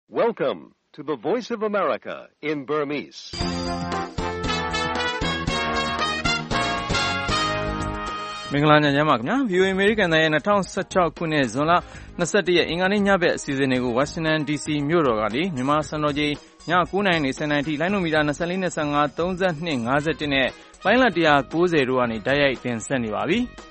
Welcome to the Voice of America in Burmese. Mingla nyama knya VOA American ရဲ့2016ခုနှစ်ဇွန်လ21ရက်အင်္ဂါနေ့ညဘက်အစီအစဉ်တွေကို Washington DC မြို့တော်ကနေမြန်မာစံတော်ချိန်ည9:00နာရီ 10:00 နာရီထိလိုင်းနိုမီတာ24နဲ့15 32 51နဲ့ပိုင်းလတ်190တို့ကနေတိုက်ရိုက်တင်ဆက်နေပါပြီ။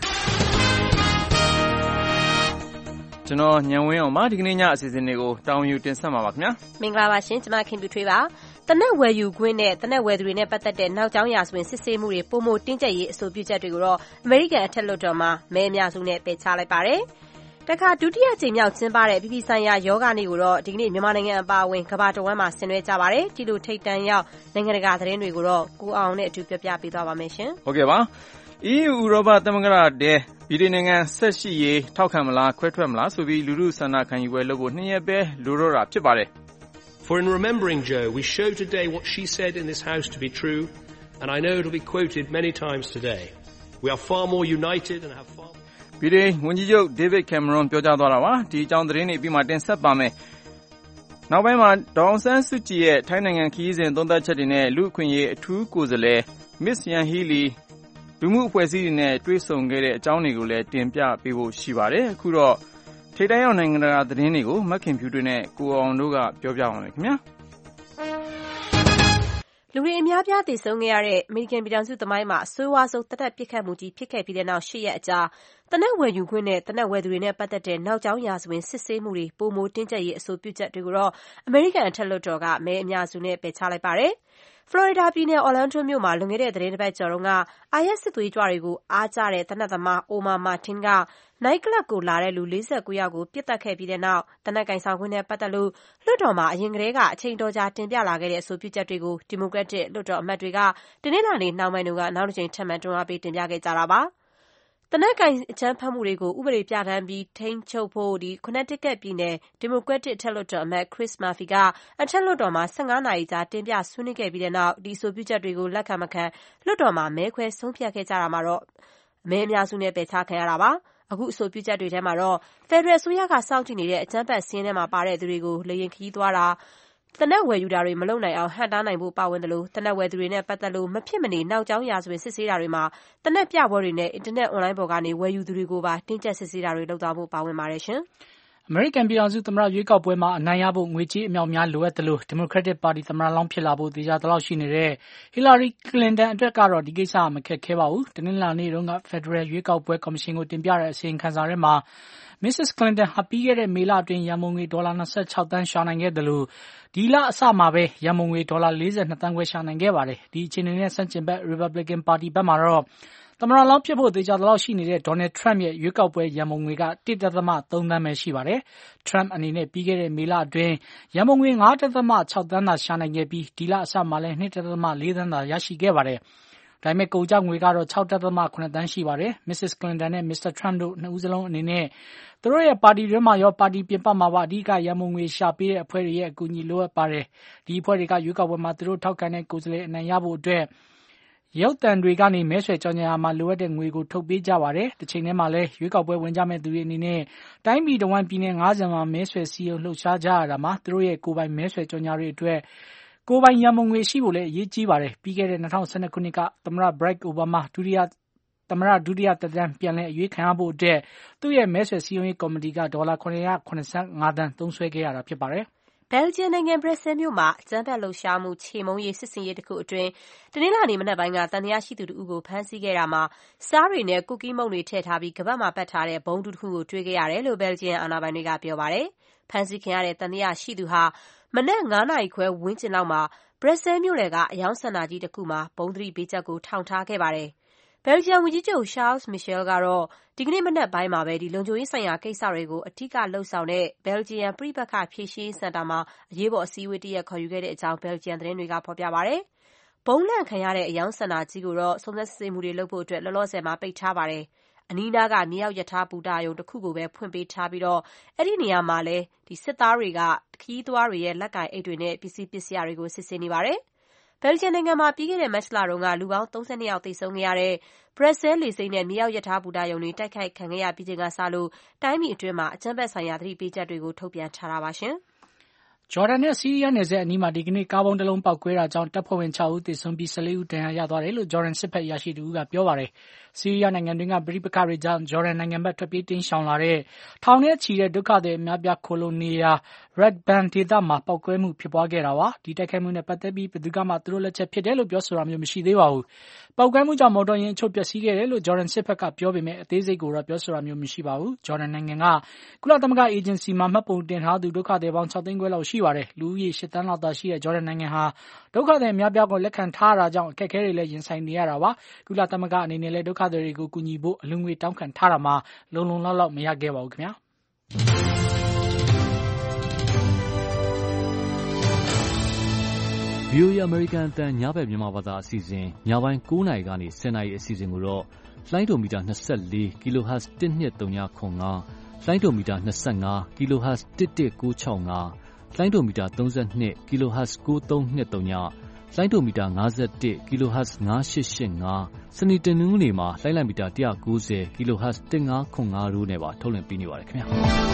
ကျွန်တော်ညံဝင်းအောင်ပါဒီကနေ့ညအစီအစဉ်တွေကိုတာဝန်ယူတင်ဆက်မှာပါခင်ဗျာမင်္ဂလာပါရှင်ကျွန်မခင်ပြထွေးပါတနက်ဝယ်ယူခွင့်နဲ့တနက်ဝယ်သူတွေနဲ့ပတ်သက်တဲ့နောက်ကျောင်းရာဇဝင်စစ်ဆေးမှုတွေပုံမတင်းကျပ်ရေးအဆိုပြုချက်တွေကိုတော့အမေရိကန်အထက်လွှတ်တော်မှာမဲအများစုနဲ့ပယ်ချလိုက်ပါတယ်တခါဒုတိယကြိမ်မြောက်ကျင်းပတဲ့ပြည်ပဆိုင်ရာယောဂနေ့ကိုတော့ဒီကနေ့မြန်မာနိုင်ငံအပါအဝင်ကမ္ဘာတဝန်းမှာဆင်နွှဲကြပါတယ်ဒီလိုထိပ်တန်းရောက်နိုင်ငံတကာသတင်းတွေကိုတော့ကိုအောင်နဲ့အတူပြောပြပေးသွားပါမယ်ရှင်ဟုတ်ကဲ့ပါ EU ဥရောပသမဂ္ဂတဲ့ပြည်ထောင်နိုင်ငံဆက်ရှိရေးထောက်ခံမလားခွဲထွက်မလားဆိုပြီးလူထုဆန္ဒခံယူပွဲလုပ်ဖို့2ရက်ပဲလိုတော့တာဖြစ်ပါတယ် For in remembering Jo, we show today what she said in this house to be true, and I know it will be quoted many times today. We are far more united and have far more... ပြည်ထောင်ဝန်ကြီးချုပ် David Cameron ပြောကြားသွားတာပါဒီအကြောင်းသတင်းတွေပြီးမှတင်ဆက်ပါမယ်နောက်ပိုင်းမှာဒေါအောင်ဆန်းစုကြည်ရဲ့ထိုင်းနိုင်ငံခရီးစဉ်သုံးသပ်ချက်တွေနဲ့လူ့အခွင့်အရေးအထူးကိုယ်စားလှယ် Miss Yanghee Leeလူမှုအဖွဲ့အစည်းတွေနဲ့တွေ့ဆုံခဲ့တဲ့အကြောင်းတွေကိုလည်းတင်ပြပေးဖို့ရှိပါတယ်အခုတော့ထိပ်တန်းရောက်နိုင်ငံတကာသတင်းတွေကိုမခင်ဖြူတွေနဲ့ကိုအောင်တို့ကပြောပြပါမယ်ခင်ဗျာလူတွေအများပြားတည်ဆုံခဲ့ရတဲ့အမေရိကန်ပြည်ထောင်စုသမိုင်းမှာအဆိုးဝါးဆုံးတပ်ပစ်ခတ်မှုကြီးဖြစ်ခဲ့ပြီးတဲ့နောက်8ရက်အကြာတနက်ဝယ်ယူခွင့်နဲ့တနက်ဝယ်သူတွေနဲ့ပတ်သက်တဲ့နောက်ကျောင်းရာဇဝင်စစ်ဆေးမှုတွေပုံမတင်းကျပ်ရေးအဆိုပြုချက်တွေကိုတော့အမေရိကန်အထက်လွှတ်တော်ကမဲအများစုနဲ့ပယ်ချလိုက်ပါတယ်ဖလော်ရီဒါပြည်နယ် Orlando မြို့မှာလွန်ခဲ့တဲ့သတင်းတစ်ပတ်ကျော်တုန်းက IS စစ်သွေးကြွတွေကိုအားကျတဲ့သေနတ်သမား Omar Mateen က Night Club ကိုလာတဲ့လူ49ယောက်ကိုပစ်သတ်ခဲ့ပြီးတဲ့နောက်သေနတ်ကိုင်ဆောင်ခွင့်နဲ့ပတ်သက်လို့လွှတ်တော်မှာအရင်ကတည်းကအချိန်တော်ကြာတင်ပြလာခဲ့တဲ့အဆိုပြုချက်တွေကိုဒီမိုကရက်တစ်လွှတ်တော်အမတ်တွေကတနင်္လာနေ့နှောင်းပိုင်းကနောက်တစ်ကြိမ်ထပ်မံတွန်းအားပေးတင်ပြခဲ့ကြတာပါသေနတ်ကိုင်အကြမ်းဖက်မှုတွေကိုဥပဒေပြဋ္ဌာန်းပြီးထိန်းချုပ်ဖို့Connecticut ပြည်နယ်ဒီမိုကရက်တစ်အထက်လွှတ်တော်အမတ် Chris Murphy ကအထက်လွှတ်တော်မှာ15နာရီကြာတင်ပြဆွေးနွေးခဲ့ပြီးတဲ့နောက်ဒီအဆိုပြုချက်တွေကိုလက်ခံမခံလွှတ်တော်မှာမဲခွဲဆုံးဖြတ်ခဲ့ကြတာမှာတော့မဲအများစုနဲ့ပယ်ချခံရတာပါအခုအဆိုပြုချက်တွေထဲမှာတော့ဖက်ဒရယ်အစိုးရကစောင့်ကြည့်နေတဲ့အကြမ်းဖက်စည်းရင်းထဲမှာပါတဲ့သူတွေကိုလေယာဉ်ခရီးသွားတာတနက်ဝယ်ယူတာတွေမလုပ်နိုင်အောင်ဟန့်တားနိုင်ဖို့ပါဝင်တယ်လို့တနက်ဝယ်သူတွေနဲ့ပတ်သက်လို့မဖြစ်မနေနောက်ကျောင်းရာဇဝင်စစ်ဆေးတာတွေမှာတနက်ပြပွဲတွေနဲ့အင်တာနက်အွန်လိုင်းပေါ်ကနေဝယ်ယူသူတွေကိုပါတင်းကျပ်စစ်ဆေးတာတွေလုပ်သွားဖို့ပါဝင်ပါတယ်ရှင်အမေရိကန်ပြည်ထောင်စုသမ္မတရွေးကောက်ပွဲမှာအနိုင်ရဖို့ငွေကြေးအမြောက်များလိုအပ်တယ်လို့ဒီမိုကရက်တစ်ပါတီသမ္မတလောင်းဖြစ်လာဖို့သေချာသလောက်ရှိနေတဲ့ Hillary Clinton အတွက်ကတော့ဒီကိစ္စမခက်ခဲပါဘူး။တနင်္လာနေ့တုန်းကဖက်ဒရယ်ရွေးကောက်ပွဲကော်မရှင်ကိုတင်ပြတဲ့အစီရင်ခံစာထဲမှာ Mrs. Clinton ဟာပြီးခဲ့တဲ့မေလအတွင်းရန်ပုံငွေဒေါ်လာ26သန်းရှာနိုင်ခဲ့တယ်လို့ဒီလအစမှာပဲရန်ပုံငွေဒေါ်လာ42သန်းခွဲရှာနိုင်ခဲ့ပါတယ်။ဒီအခြေအနေနဲ့ဆန့်ကျင်ဘက် Republican ပါတီဘက်မှာတော့သမ္မတလောင်းဖြစ်ဖို့သေချာသလောက်ရှိနေတဲ့ Donald Trump ရဲ့ရွေးကောက်ပွဲရန်ပုံငွေက 1.3 သန်းပဲရှိပါတယ်။ Trump အနေနဲ့ပြီးခဲ့တဲ့မေလအတွင်းရန်ပုံငွေ 5.6 သန်းသာရှာနိုင်ခဲ့ပြီးဒီလအစမှာလည်း 2.4 သန်းသာရရှိခဲ့ပါတယ်။ဒါပေမဲ့ကုန်ကျငွေကတော့ 6.7 သန်းရှိပါတယ်။ Mrs. Clinton နဲ့ Mr. Trump တို့နှစ်ဦးစလုံးအနေနဲ့သူတို့ရဲ့ပါတီတွင်းမှာရောပါတီပြင်ပမှာပါအဓိကရန်ပုံငွေရှာပေးတဲ့အဖွဲ့တွေရဲ့အကူအညီလိုအပ်ပါတယ်။ဒီအဖွဲ့တွေကရွေးကောက်ပွဲမှာသူတို့ထောက်ခံတဲ့ကိုယ်စားလှယ်အနိုင်ရဖို့အတွက်ရုပ်သံတွေကနေမဲဆွယ်ကြော်ညာရာမှာလိုအပ်တဲ့ငွေကိုထုတ်ပေးကြပါတယ်။တစ်ချိန်တည်းမှာလည်းရွေးကောက်ပွဲဝင်ကြမဲ့သူတွေအနေနဲ့တိုင်းပြည်တစ်ဝန်းပြည်နယ်90မှာမဲဆွယ်စည်းရုံးလှုပ်ရှားကြရတာမှာသူတို့ရဲ့ကိုယ်ပိုင်မဲဆွယ်ကြော်ညာတွေအတွက်ကိုယ်ပိုင်ရန်ပုံငွေရှိဖို့လည်းအရေးကြီးပါတယ်။ပြီးခဲ့တဲ့2012ခုနှစ်ကသမ္မတ Barack Obama ဒုတိယသက်တမ်းပြန်လည်အရွေးခံရဖို့အတွက်သူ့ရဲ့မဲဆွယ်စည်းရုံးရေးကော်မတီကဒေါ်လာ985သန်းသုံးစွဲခဲ့ရတာဖြစ်ပါတယ်ဘယ်လ်ဂျီယံနိုင်ငံဘရက်ဆဲမြို့မှာအကြမ်းဖက်လှုပ်ရှားမှုချေမှုန်းရေးစစ်ဆင်ရေးတစ်ခုအတွင်းတနင်္လာနေ့မနက်ပိုင်းကသံသယရှိသူတစ်ဦးကိုဖမ်းဆီးခဲ့တာမှာစားတွေနဲ့ကူကီးမုန့်တွေထည့်ထားပြီးကပတ်မှာပတ်ထားတဲ့ဘုံတူတစ်ခုကိုတွေ့ခဲ့ရတယ်လို့ဘယ်လ်ဂျီယံအာဏာပိုင်တွေကပြောပါတယ်။ဖမ်းဆီးခံရတဲ့သံသယရှိသူဟာမနက်9နာရီခွဲဝန်းကျင်လောက်မှာဘရက်ဆဲမြို့လယ်ကအယောင်စင်တာကြီးတစ်ခုမှာဘုံသတိပေးချက်ကိုထောင်ထားခဲ့ပါတယ်။ဘယ်လ်ဂျီယံဝန်ကြီးချုပ် Charles Michel ကတော့ဒီကနေ့မနက်ပိုင်းမှာပဲလုံခြုံရေးဆိုင်ရာကိစ္စတွေကိုအထူးလှုပ်ဆောင်တဲ့ဘယ်လ်ဂျီယံပြည်ပခဖြည့်ရှင်းစင်တာမှာအရေးပေါ်အစည်းအဝေးတစ်ရပ်ခေါ်ယူခဲ့တဲ့အကြောင်းဘယ်လ်ဂျီယံသတင်းတွေကဖော်ပြပါတယ်။ဘုံလန့်ခံရတဲ့အယောင်စင်တာကြီးကိုတော့စုံစမ်းစစ်ဆေးမှုတွေလုပ်ဖို့အတွက်လောလောဆယ်မှာပိတ်ထားပါတယ်။အနီးနားကမြေအောက်ရထားဘူတာရုံတစ်ခုကိုပဲဖွင့်ပေးထားပြီးတော့အဲ့ဒီနေရာမှာလည်းစစ်သားတွေကခရီးသွားတွေရဲ့လက်ကင်အိတ်တွေနဲ့ပစ္စည်းတွေကိုစစ်ဆေးနေပါတယ်။ဘယ်လ်ဂျီယံနိုင်ငံမှာပြီးခဲ့တဲ့မတ်လတုန်းကလူပေါင်း32ယောက်သေဆုံးခဲ့ရတဲ့ဘရက်ဆဲလေဆိပ်နဲ့မြေအောက်ရထားဘူတာရုံတွေတိုက်ခိုက်ခံခဲ့ရပြီးချိန်ကစလို့တိုင်းပြည်အတွင်းမှာအကြမ်းဖက်ဆိုင်ရာသတိပေးချက်တွေကိုထုတ်ပြန်ထားတာပါရှင်။ဂျော်ဒန်နဲ့ဆီးရီးယားနယ်စပ်အနီးမှာဒီကနေ့ကားပုံးတစ်လုံးပေါက်ကွဲတာကြောင့်တပ်ဖွဲ့ဝင်6ဦးသေဆုံးပြီး14ဦးဒဏ်ရာရသွားတယ်လို့ဂျော်ဒန်စစ်ဘက်အရာရှိတဦးကပြောပါတယ်။ဆီးရီးယားနိုင်ငံတွင်းကပဋိပက္ခတွေကြောင့်ဂျော်ဒန်နိုင်ငံဘက်ထွက်ပြေးတိမ်းရှောင်လာတဲ့ထောင်နဲ့ချီတဲ့ဒုက္ခသည်အများပြားခိုလိုနေရာ Red Band ဒေသမှာပေါက်ကွဲမှုဖြစ်ပွားခဲ့တာပါ။ဒီတိုက်ခိုက်မှုနဲ့ပတ်သက်ပြီးဘယ်သူကမှသူတို့လက်ချက်ဖြစ်တယ်လို့ပြောဆိုတာမျိုးမရှိသေးပါဘူး။ပေါက်ကွဲမှုကြောင့်မော်တော်ယာဉ်အချို့ပျက်စီးခဲ့တယ်လို့ဂျော်ဒန်စစ်ဘက်ကပြောပေမဲ့အသေးစိတ်ကိုတော့ပြောဆိုတာမျိုးမရှိပါဘူး။ဂျော်ဒန်နိုင်ငံကကုလသမဂ္ဂအေဂျင်စီမှာမှတ်ပုံတင်ထားသူဒုက္ခသည်ပေါင်း6သိန်းခွဲလောက်ရှိပါတယ်။လူဦးရေ8 သန်းလောက်သာရှိတဲ့ဂျော်ဒန်နိုင်ငံဟာဒုက္ခသည်အများပြားကိုလက်ခံထားရတာကြောင့်အခက်အခဲတွေလည်းရင်ဆိုင်နေရတာပါ။ကုလသမဂ္ဂအနေနဲ့လည်းဒုက္ခသည်တွေကိုကူညီဖို့အလူငွေတောင်းခံထားတာမှာလုံလုံလောက်လောက်မရခဲ့ပါဘူးခင်ဗျာ။ VOA American အသံညဘက်မြန်မာဘာသာအစီအစဉ်ညပိုင်း9နာရီကနေ10နာရီအစီအစဉ်ကိုတော့လိုင်းဒိုမီတာ24 kHz 12395လိုင်းဒိုမီတာ25 kHz 11965လိုင်းဒိုမီတာ32 kHz 9323လိုင်းဒိုမီတာ51 kHz 9885စနေတနင်္ဂနွေမှာလိုင်းလံမီတာ190 kHz 1505တို့နဲ့ပါထုတ်လွှင့်ပေးနေပါတယ်ခင်ဗျာ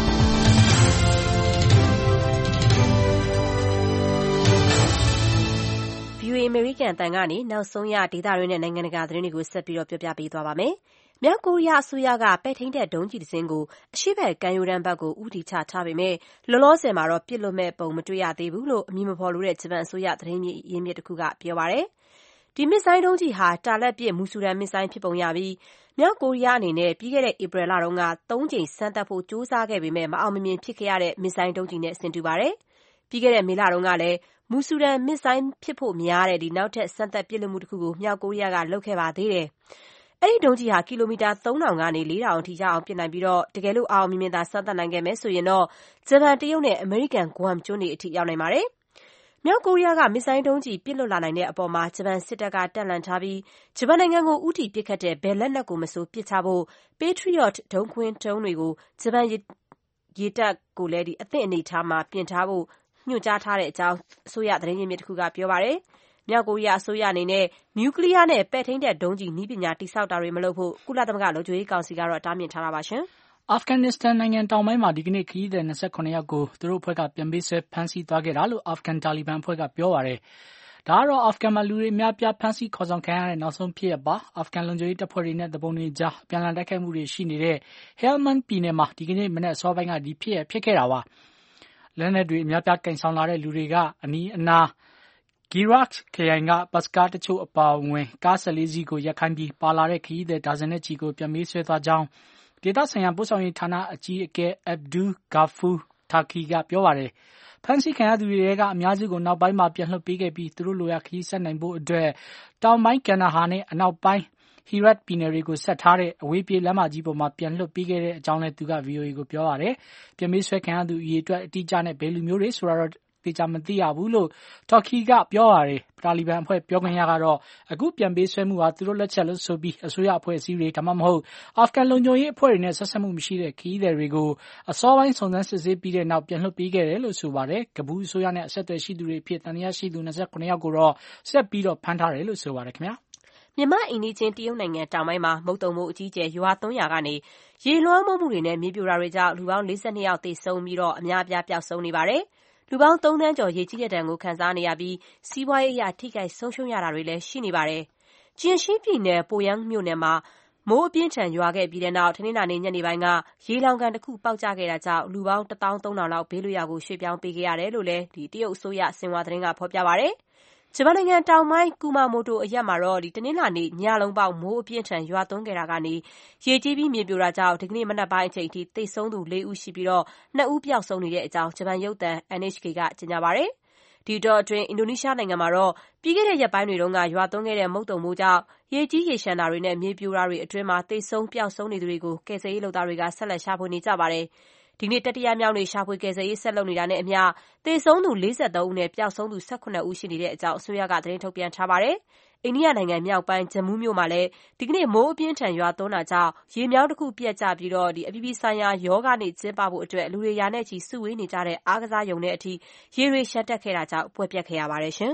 VOA American အသံကနေနောက်ဆုံးရဒေသတွင်းနဲ့နိုင်ငံတကာသတင်းတွေကိုဆက်ပြီးပြောပြပေးသွားပါမယ်။မြောက်ကိုရီးယားအစိုးရကပဲ့ထိန်းတပ်ဒုံးကျည်တစ်စင်းကိုအရှေ့ဘက်ကမ်းရိုးတန်းဘက်ကိုဦးတည်ချထားပေမဲ့လောလောဆယ်မှာတော့ပစ်လွတ်မဲ့ပုံမတွေ့ရသေးဘူးလို့အမည်မဖော်လိုတဲ့ဂျပန်အစိုးရသတင်းရင်းမြစ်တစ်ခုကပြောပါတယ်။ဒီမစ်ဇိုင်းဒုံးကျည်ဟာတာလက်ပစ်မူဆူရန်မစ်ဇိုင်းဖြစ်ပုံရပြီးမြောက်ကိုရီးယားအနေနဲ့ပြီးခဲ့တဲ့ဧပြီလတုန်းက3ကြိမ်စမ်းသပ်ဖို့ကြိုးစားခဲ့ပေမဲ့မအောင်မမြင်ဖြစ်ခဲ့ရတဲ့မစ်ဇိုင်းဒုံးကျည်နဲ့ဆင်တူပါတယ်။ပြီးခဲ့တဲ့မေလတုန်းကလည်းမူဆူရန်မစ်ဇိုင်းဖြစ်ဖို့များတဲ့နောက်ထပ်စမ်းသပ်ပစ်လွှတ်မှုတစ်ခုကိုမြောက်ကိုရီးယားကလုပ်ခဲ့ပါသေးတယ်။အဲ့ဒီဒုံးကျည်ဟာကီလိုမီတာ3000ကနေ4000အထိရအောင်ပစ်နိုင်ပြီးတကယ်လို့အောင်မြင်မြင်သာစမ်းသပ်နိုင်ခဲ့မယ်ဆိုရင်တော့ဂျပန်တရုတ်နဲ့အမေရိကန်ဂွမ်ကျွန်းတွေအထိရောက်နိုင်ပါတယ်။မြောက်ကိုရီးယားကမစ်ဇိုင်းဒုံးကျည်ပစ်လွှတ်လာနိုင်တဲ့အပေါ်မှာဂျပန်စစ်တပ်ကတပ်လှန့်ထားပြီးဂျပန်နိုင်ငံကိုဦးတည်ပစ်ခတ်တဲ့ဘယ်လက်နက်ကိုမဆိုပစ်ချဖို့ Patriot ဒုံးခွင်းဒုံးတွေကိုဂျပန်ရေတပ်ကိုလည်းအသင့်အနေထားမှာပြင်ထားဖို့ညွှန်ကြားထားတဲ့အကြောင်းအစိုးရသတင်းရင်းမြစ်တစ်ခုကပြောပါတယ်။မြောက်ကိုရီးယားအစိုးရအနေနဲ့နျူကလ িয়ার နဲ့ပဲ့ထိန်းတပ်ဒုံးကျည်နည်းပညာတိစောက်တာတွေမလုပ်ဖို့ကုလသမဂ္ဂလုံခြုံရေးကောင်စီကတော့တားမြစ်ထားတာပါရှင်။အာဖဂန်နစ္စတန်နိုင်ငံတောင်ပိုင်းမှာဒီကနေ့ခရီးသည်28ယောက်ကိုသူတို့အဖွဲ့ကပြန်ပေးဆွဲဖမ်းဆီးသွားခဲ့တာလို့အာဖဂန်တာလီဘန်အဖွဲ့ကပြောပါတယ်။ဒါကတော့အာဖဂန်မှာလူတွေအများပြားဖမ်းဆီးခေါ်ဆောင်ခံရတဲ့နောက်ဆုံးဖြစ်ရပ်ပါ။အာဖဂန်လုံခြုံရေးတပ်ဖွဲ့တွေနဲ့တပုံတွေကြားအပြန်အလှန်တိုက်ခိုက်မှုတွေရှိနေတဲ့ Helmand ပြည်နယ်မှာဒီကနေ့မနက်အစောပိုင်းကဒီဖြစ်ခဲ့တာပါ။လက်နက်တွေအများပြားကင်ဆောင်လာတဲ့လူတွေကအနီးအနားGirak ခရိုင်ကဘတ်စကားတချို့အပါအဝင်ကား14စီးကိုရပ်ခိုင်းပြီးပါလာတဲ့ခရီးသည်ဒါဇင်နဲ့ချီကိုပြန်ပေးဆွဲသွားကြောင်းဒေသဆိုင်ရာပို့ဆောင်ရေးဌာနအကြီးအကဲ Abdul Ghafoor Turki ကပြောပါတယ်။ဖမ်းဆီးခံရသူတွေထဲကအများစုကိုနောက်ပိုင်းမှာပြန်လွှတ်ပေးခဲ့ပြီးသူတို့လိုရာခရီးဆက်နိုင်ဖို့အတွက်တောင်ပိုင်းကန်ဒါဟာနဲ့အနောက်ပိုင်းHerat ပြည်နယ်တွေကိုဆက်ထားတဲ့အဝေးပြေးလမ်းမကြီးပေါ်မှာပြန်လွှတ်ပေးခဲ့တဲ့အကြောင်းလည်းသူက VOA ကိုပြောပါတယ်။ပြန်ပေးဆွဲခံရသူအရေအတွက်အတိအကျနဲ့ဘယ်လူမျိုးတွေဆိုတာတော့သေချာမသိရဘူးလို့တော်ကီကပြောပါတယ်။တာလီဘန်အဖွဲ့ပြောခွင့်ရကတော့အခုပြန်ပေးဆွဲမှုဟာသူတို့လက်ချက်လို့ဆိုပြီးအစိုးရအဖွဲ့အစည်းတွေဒါမှမဟုတ်အာဖဂန်လုံခြုံရေးအဖွဲ့တွေနဲ့ဆက်ဆက်မှုမရှိတဲ့ခရီးသည်တွေကိုအစောပိုင်းစုံစမ်းစစ်ဆေးပြီးတဲ့နောက်ပြန်လွှတ်ပေးခဲ့တယ်လို့ဆိုပါတယ်။ကဘူးအစိုးရနဲ့အဆက်အသွယ်ရှိသူတွေဖြစ်တန်တရားရှိသူ28ယောက်ကိုတော့ဆက်ပြီးဖမ်းထားတယ်လို့ဆိုပါတယ်ခင်ဗျာ။မြန်မာအိမ်နီးချင်းတရုတ်နိုင်ငံတောင်ပိုင်းမှာမုတ်တုံမိုးအကြီးကျယ်ရွာသွန်းရာကနေရေလွှမ်းမိုးမှုတွေနဲ့မြေပြိုတာတွေကြောင့်လူပေါင်း42ယောက်သေဆုံးပြီးအများအပြားပျောက်ဆုံးနေပါတယ်။လူပေါင်း3သန်းကျော်ရေကြီးတဲ့ဒဏ်ကိုခံစားနေရပြီးစီးပွားရေးအရထိခိုက်ဆုံးရှုံးရတာတွေလည်းရှိနေပါတယ်။ကျင်ရှီပြည်နယ်ပိုယန်းမြို့နယ်မှာမိုးအပြင်းထန်ရွာခဲ့ပြီးတဲ့နောက်တနင်္လာနေ့ညနေပိုင်းကရေလောင်ကန်တစ်ခုပေါက်ကျခဲ့တာကြောင့်လူပေါင်း13000လောက်ဘေးလွတ်ရာကိုရွှေ့ပြောင်းပေးခဲ့ရတယ်လို့လည်းတရုတ်အစိုးရဆင်ဟွာသတင်းကဖော်ပြပါတယ်။ဂျပန်နိုင်ငံတောင်ပိုင်းကူမာမိုတိုအရပ်မှာတော့တနင်္လာနေ့ညလုံးပေါက်မိုးအပြင်းထန်ရွာသွန်းခဲ့တာကနေရေကြီးပြီးမြေပြိုတာကြောင့်ဒီကနေ့မနက်ပိုင်းအချိန်ထိသေဆုံးသူ4ဦးရှိပြီး2ဦးပျောက်ဆုံးနေတဲ့အကြောင်းဂျပန်ရုပ်သံ NHK ကကြေညာပါတယ်။ဒီတော့အတွင်းအင်ဒိုနီးရှားနိုင်ငံမှာတော့ပြီးခဲ့တဲ့ရက်ပိုင်းတွေတုန်းကရွာသွန်းခဲ့တဲ့မုတ်တုံမိုးကြောင့်ရေကြီးရေရှမ်းတာတွေနဲ့မြေပြိုတာတွေအတွင်းမှာသေဆုံးပျောက်ဆုံးနေသူတွေကိုကယ်ဆယ်ရေးလုပ်သားတွေကဆက်လက်ရှာဖွေနေကြပါတယ်။ဒီနေ့တတိယမြောက်နေ့ရှာဖွေကယ်ဆယ်ရေးဆက်လုပ်နေတာနဲ့အမျှသေဆုံးသူ43ဦးနဲ့ပျောက်ဆုံးသူ18ဦးရှိနေတဲ့အကြောင်းအစိုးရကသတင်းထုတ်ပြန်ထားပါတယ်။အိန္ဒိယနိုင်ငံမြောက်ပိုင်းဂျမူးမြို့မှာလည်းဒီကနေ့မိုးအပြင်းထန်ရွာသွန်းတာကြောင့်ရေမြောင်းတစ်ခုပြတ်ကျပြီးအပြည်ပြည်ဆိုင်ရာယောဂနေ့ကျင်းပဖို့အတွက်လူတွေရာနဲ့ချီစုဝေးနေကြတဲ့အားကစားရုံထဲအထိရေတွေရှမ်းတက်ခဲ့တာကြောင့်ပွဲပြတ်ခဲ့ရပါတယ်ရှင်။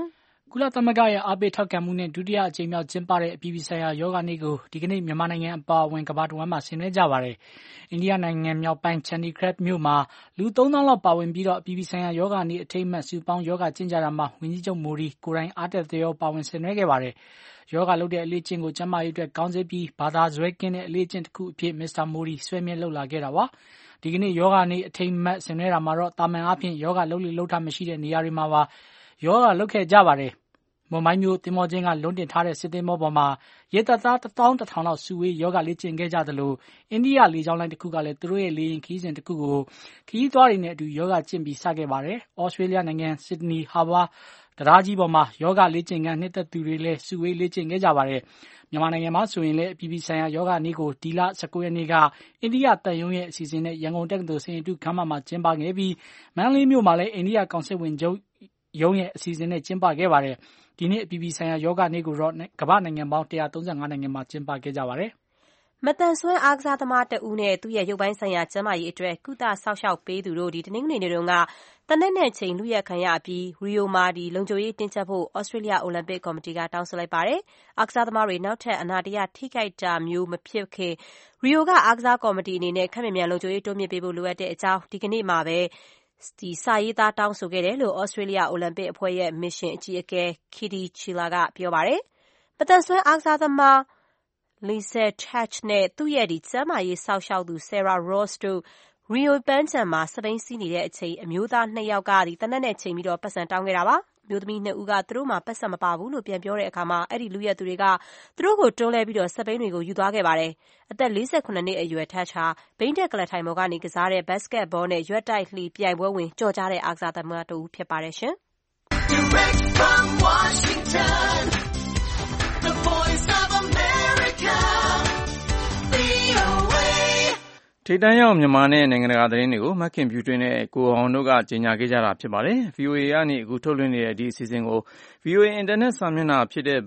ကုလသမဂ္ဂရဲ့အားပေးထောက်ခံမှုနဲ့ဒုတိယအကြိမ်မြောက်ကျင်းပတဲ့အပြည်ပြည်ဆိုင်ရာယောဂနေ့ကိုဒီကနေ့မြန်မာနိုင်ငံအပါအဝင်ကမ္ဘာတဝန်းမှာဆင်နွှဲကြပါတယ်။အိန္ဒိယနိုင်ငံမြောက်ပိုင်း Chandigarh မြို့မှာလူ 3000 လောက်ပါဝင်ပြီးတော့အပြည်ပြည်ဆိုင်ရာယောဂနေ့အထိမ်းအမှတ်စုပေါင်းယောဂကျင့်ကြတာမှာဝန်ကြီးချုပ်မိုဒီကိုယ်တိုင်အားတက်သရောပါဝင်ဆင်နွှဲခဲ့ပါတယ်။ယောဂလုပ်တဲ့အလေးအကျင့်ကိုကျန်းမာရေးအတွက်ကောင်းစေပြီးဘာသာဇွဲကင်းတဲ့အလေးအကျင့်တစ်ခုအဖြစ်မစ္စတာမိုဒီဆွဲမြဲလုပ်လာခဲ့တာပါ။ဒီကနေ့ယောဂနေ့အထိမ်းအမှတ်ဆင်နွှဲတာမှာတော့တာမန်အားဖြင့်ယောဂလုပ်လေလုပ်တာမရှိတဲ့နေရာတွေမှာပါယောဂလုပ်ခဲ့ကြပါတယ်။မွန်ဘိုင်းမျိုးသင်္ဘောချင်းကလွန်တင်ထားတဲ့စစ်သင်္ဘောပေါ်မှာရေတပ်သား 11,000 လောက်စုဝေးယောဂလေ့ကျင့်ခဲ့ကြသလိုအိန္ဒိယလေကြောင်းလိုင်းတစ်ခုကလည်းသူတို့ရဲ့လေယာဉ်ခရီးစဉ်တစ်ခုကိုခရီးသွားတွေနဲ့အတူယောဂကျင့်ပြီးစခဲ့ပါတယ်။ဩစတြေးလျနိုင်ငံစစ်ဒနီဟာဘာတရားကြီးပေါ်မှာယောဂလေ့ကျင့်ခန်းနှစ်သက်သူတွေလည်းစုဝေးလေ့ကျင့်ခဲ့ကြပါတယ်။မြန်မာနိုင်ငံမှာဆိုရင်လည်းအပြည်ပြည်ဆိုင်ရာယောဂနေ့ကိုဒီလ 19 ရက်နေ့ကအိန္ဒိယတပ်ရုံးရဲ့အစီအစဉ်နဲ့ရန်ကုန်တက္ကသိုလ်စိန်ရတုခမ်းမမှာကျင်းပခဲ့ပြီးမန္တလေးမြို့မှာလည်းအိန္ဒိယကောင်စစ်ဝင်ချုပ်ရုံးရဲ့အစီအစဉ်နဲ့ကျင်းပခဲ့ပါတယ်။ဒီနေ့အပြည်ပြည်ဆိုင်ရာယောဂနေ့ကိုတော့ကမ္ဘာနိုင်ငံပေါင်း135နိုင်ငံမှာကျင်းပခဲ့ကြပါတယ်။မတန်ဆွမ်းအားကစားသမားတဦးနဲ့သူ့ရဲ့ရုပ်ပိုင်းဆိုင်ရာကျန်းမာရေးအတွက်ကုသစောင့်ရှောက်ပေးသူတို့တနင်္ဂနွေနေ့တုန်းကသေနတ်နဲ့ချိန်လုယက်ခံရပြီးရီယိုမှာလုံခြုံရေးတင်းကျပ်ဖို့ဩစတြေးလျအိုလံပစ်ကော်မတီကတောင်းဆိုလိုက်ပါတယ်။အားကစားသမားတွေနောက်ထပ်အနာတရထိခိုက်တာမျိုးမဖြစ်ခင်ရီယိုကအားကစားကော်မတီအနေနဲ့ခပ်မြန်မြန်လုံခြုံရေးတိုးမြှင့်ပေးဖို့လိုအပ်တဲ့အကြောင်းဒီကနေ့မှာပဲစာရေးသားတောင်းဆိုခဲ့တယ်လို့ဩစတြေးလျအိုလံပစ်အဖွဲ့ရဲ့မစ်ရှင်အကြီးအကဲ Kitty Chila ကပြောပါတယ်။မတန်ဆွမ်းအားကစားသမား Lisa Touch နဲ့သူ့ရဲ့ကျန်းမာရေးစောင့်ရှောက်သူ Sarah Ross တို့ရီယိုပန်းခြံမှာစပိန်စီးနေတဲ့အချိန်အမျိုးသား2ယောက်ကသေနတ်နဲ့ချိန်ပြီးပတ်စံတောင်းခဲ့တာပါ။မျိုးသမီး2ဦးကသူတို့မှာပတ်စံမပါဘူးလို့ပြန်ပြောတဲ့အခါမှာအဲ့ဒီလူရက်သူတွေကသူတို့ကိုတွန်းလဲပြီးစပိန်တွေကိုယူသွားခဲ့ပါတယ်။အသက်48နှစ်အရွယ် Touch ဟာဘိန်းတက်ကလထိုင်ပေါ်ကနေကစားတဲ့ဘတ်စကက်ဘောနဲ့ရွက်တိုက်လှီပြိုင်ပွဲဝင်ကြော်ကြားတဲ့အားကစားသမားတူဖြစ်ပါတယ်ရှင်။ Direct from Washington, the Voice of America, VOA ထိပ်တန်းရောက်မြန်မာနဲ့နိုင်ငံတကာသတင်းတွေကိုမခင်ဖြူတွင်းနဲ့ကိုအောင်တို့ကကြီးညာခဲ့ကြတာဖြစ်ပါတယ်။ VOA ကနေအခုထုတ်လွှင့်နေတဲ့ဒီအစီအစဉ်ကို VOA အင်တာနက်စာမျက်နှာဖြစ်တဲ့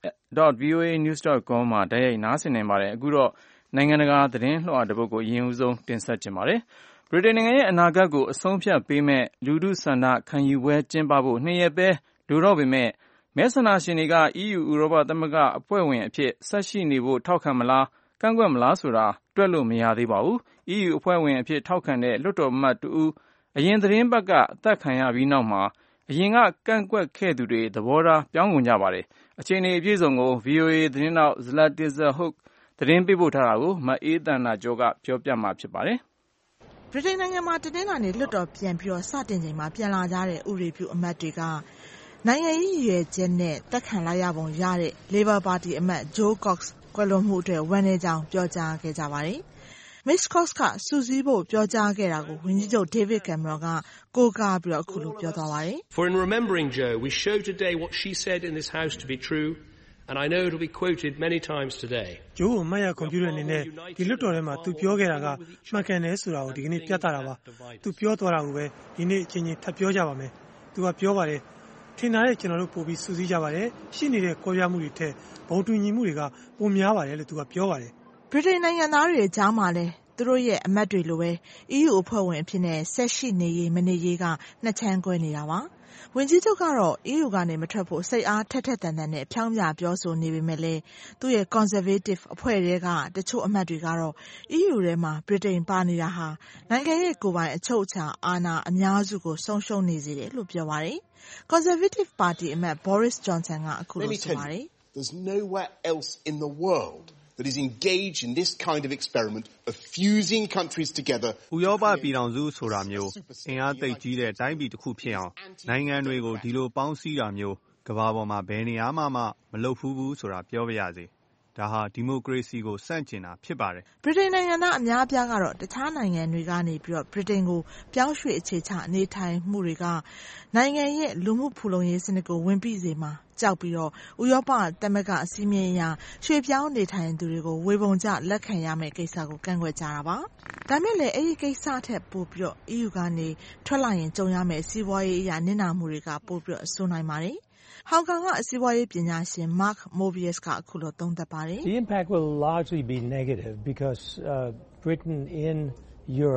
burmese.voanews.com မှာတိုက်ရိုက်နားဆင်နိုင်ပါတယ်။အခုတော့နိုင်ငံတကာသတင်းလွှာတစ်ပုဒ်ကိုအရင်ဦးဆုံးတင်ဆက်ချင်ပါတယ်။ဗြိတိန်နိုင်ငံရဲ့အနာဂတ်ကိုအဆုံးဖြတ်ပေးမဲ့လူထုဆန္ဒခံယူပွဲကျင်းပဖို့2ရက်ပဲလိုတော့ပေမဲ့မဲဆန္ဒရှင်တွေက EU ဥရောပသမဂ္ဂအဖွဲ့ဝင်အဖြစ်ဆက်ရှိနေဖို့ထောက်ခံမလားကန့်ကွက်မလားဆိုတာတွက်လို့မရသေးပါဘူး။ EU အဖွဲ့ဝင်အဖြစ်ထောက်ခံတဲ့လွှတ်တော်အမတ်တဦးအရင်သတင်းပတ်ကအသတ်ခံရပြီးနောက်မှာအရင်ကကန့်ကွက်ခဲ့သူတွေသဘောထားပြောင်းကုန်ကြပါတယ်။အခြေအနေအပြည့်စုံကို VOA သတင်းထောက် Zlatiza Hoke သတင်းပေးပို့ထားတာကိုမအေးသန္တာကျော်ကပြောပြမှာဖြစ်ပါတယ်။ဗြိတိန်နိုင်ငံမှာတင်းလာနေလွှတ်တော်ပြန်ပြီးစတင်ချိန်မှာပြန်လာကြတဲ့ဥပဒေပြုအမတ်တွေကနိုင်ငံရေးရည်ရွယ်ချက်နဲ့တက်ခံလိုက်ရပုံရတဲ့ Labour Party အမတ် Joe Cox ကွယ်လွန်မှုအတွက်ဝမ်းနည်းကြောင်းပြောကြားခဲ့ကြပါတယ်။ Miss Cox ကစုစည်းဖို့ပြောကြားခဲ့တာကိုဝန်ကြီးချုပ် David Cameron ကကိုးကားပြီးအခုလိုပြောသွားပါတယ်။ For in remembering Joe, we show today what she said in this house to be true, and I know it will be quoted many times today. Joe ကိုမှတ်ရကွန်ပျူတာအနေနဲ့ဒီလွှတ်တော်ထဲမှာသူပြောခဲ့တာကမှန်ကန်တယ်ဆိုတာကိုဒီကနေ့ပြသတာပါ။သူပြောသွားတာကိုပဲဒီနေ့အချင်းချင်းထပ်ပြောကြပါမယ်။သူကပြောပါတယ်ထင်တာတဲ့ကျွန်တော်တို့ပို့ပြီးစုစည်းကြပါတယ်။ရှိနေတဲ့ကွဲပြားမှုတွေထက်ဘုံတူညီမှုတွေကပိုများပါတယ်လို့သူကပြောပါတယ်။ဗြိတိန်နိုင်ငံသားတွေကြားမှာလည်းသူတို့ရဲ့အမတ်တွေလိုပဲ EU အဖွဲ့ဝင်အဖြစ်နဲ့ဆက်ရှိနေရေးမနေရေးကနှစ်ချမ်းကွဲနေတာပါ။ဝန်ကြီးချုပ်ကတော့ EU ကနေမထွက်ဖို့စိတ်အားထက်ထက်သန်သန်နဲ့ဖြောင်းပြပြောဆိုနေပေမဲ့လည်းသူ့ရဲ့ Conservative အဖွဲ့တွေကတချို့အမတ်တွေကတော့ EU ထဲမှာဗြိတိန်ပါနေတာဟာနိုင်ငံရဲ့ကိုယ်ပိုင်အချုပ်အခြာအာဏာအများစုကိုဆုံးရှုံးနေစေတယ်လို့ပြောပါတယ်။ Conservative ပါတီအမတ် Boris Johnson ကအခုလိုဆိုပါတယ်။ There's nowhere else in the world that is engaged in this kind of experiment of fusing countries together. ဥရောပပြည်ထောင်စုဆိုတာမျိုးအင်အားသိပ်ကြီးတဲ့တိုင်းပြည်တစ်ခုဖြစ်အောင်နိုင်ငံတွေကိုဒီလိုပေါင်းစည်းတာမျိုးကမ္ဘာပေါ်မှာဘယ်နေရာမှမလုပ်ဘူးဆိုတာပြောပြရစေ။ဒါဟာဒီမိုကရေစီကိုစန့်ကျင်တာဖြစ်ပါတယ်။ဗြိတိန်နိုင်ငံသားအများအပြားကတော့တခြားနိုင်ငံတွေကနေပြီးတော့ဗြိတိန်ကိုပြောင်းရွှေ့အခြေချနေထိုင်မှုတွေကနိုင်ငံရဲ့လူမှုဖူလုံရေးစနစ်ကိုဝင်ပြီးစေမှာကြောက်ပြီးတော့ဥရောပသမဂ္ဂအစည်းအဝေးအရရွှေ့ပြောင်းနေထိုင်သူတွေကိုဝေဖန်ကြလက်ခံရမယ့်ကိစ္စကိုကန့်ကွက်ကြတာပါ။ဒါမဲ့လည်းအဲ့ဒီကိစ္စထက်ပိုပြီးတော့ EU ကနေထွက်လာရင်ကြုံရမယ့်စီးပွားရေးအရာနစ်နာမှုတွေကပိုပြီးတော့ဆိုးနိုင်ပါတယ်။ဟောင်ကောင်ကစီးပွားရေးပညာရှင် Mark Mobius ကအခုလိုသုံးသပ်ပါတယ်။ The impact will largely be negative because Britain in Europe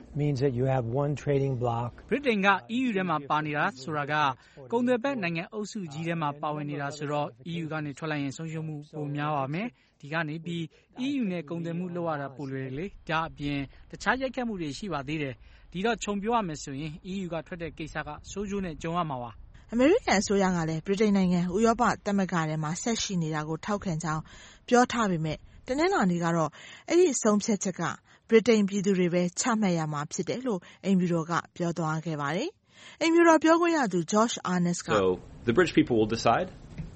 means that you have one trading bloc. ဗြိတိန်က EU ထဲမှာပါနေတာဆိုတာကကုန်သွယ်ဘက်နိုင်ငံအုပ်စုကြီးထဲမှာပါဝင်နေတာဆိုတော့ EU ကနေထွက်လိုက်ရင်ဆုံးရှုံးမှုပိုများပါမယ်။ဒီကနေပြီး EU နဲ့ကုန်သွယ်မှုလုပ်ရတာပိုလွယ်လေ။ဒါအပြင်တခြားရိုက်ခတ်မှုတွေရှိပါသေးတယ်။ဒီတော့ခြုံပြောရမယ်ဆိုရင် EU ကထွက်တဲ့ကိစ္စကဆိုးကျိုးနဲ့ကြုံရမှာပါ။အမေရိကန်အစိုးရကလည်းဗြိတိန်နိုင်ငံဥရောပသမဂ္ဂထဲမှာဆက်ရှိနေတာကိုထောက်ခံကြောင်းပြောထားပေမဲ့တနင်္လာနေ့ကတော့အဲ့ဒီအဆုံးဖြတ်ချက်ကဗြိတိန်ပြည်သူတွေပဲချမှတ်ရမှာဖြစ်တယ်လို့အိမ်ဖြူတော်ကပြောသွားခဲ့ပါတယ်။အိမ်ဖြူတော်ပြောခွင့်ရသူ Josh Earnest က So the British people will decide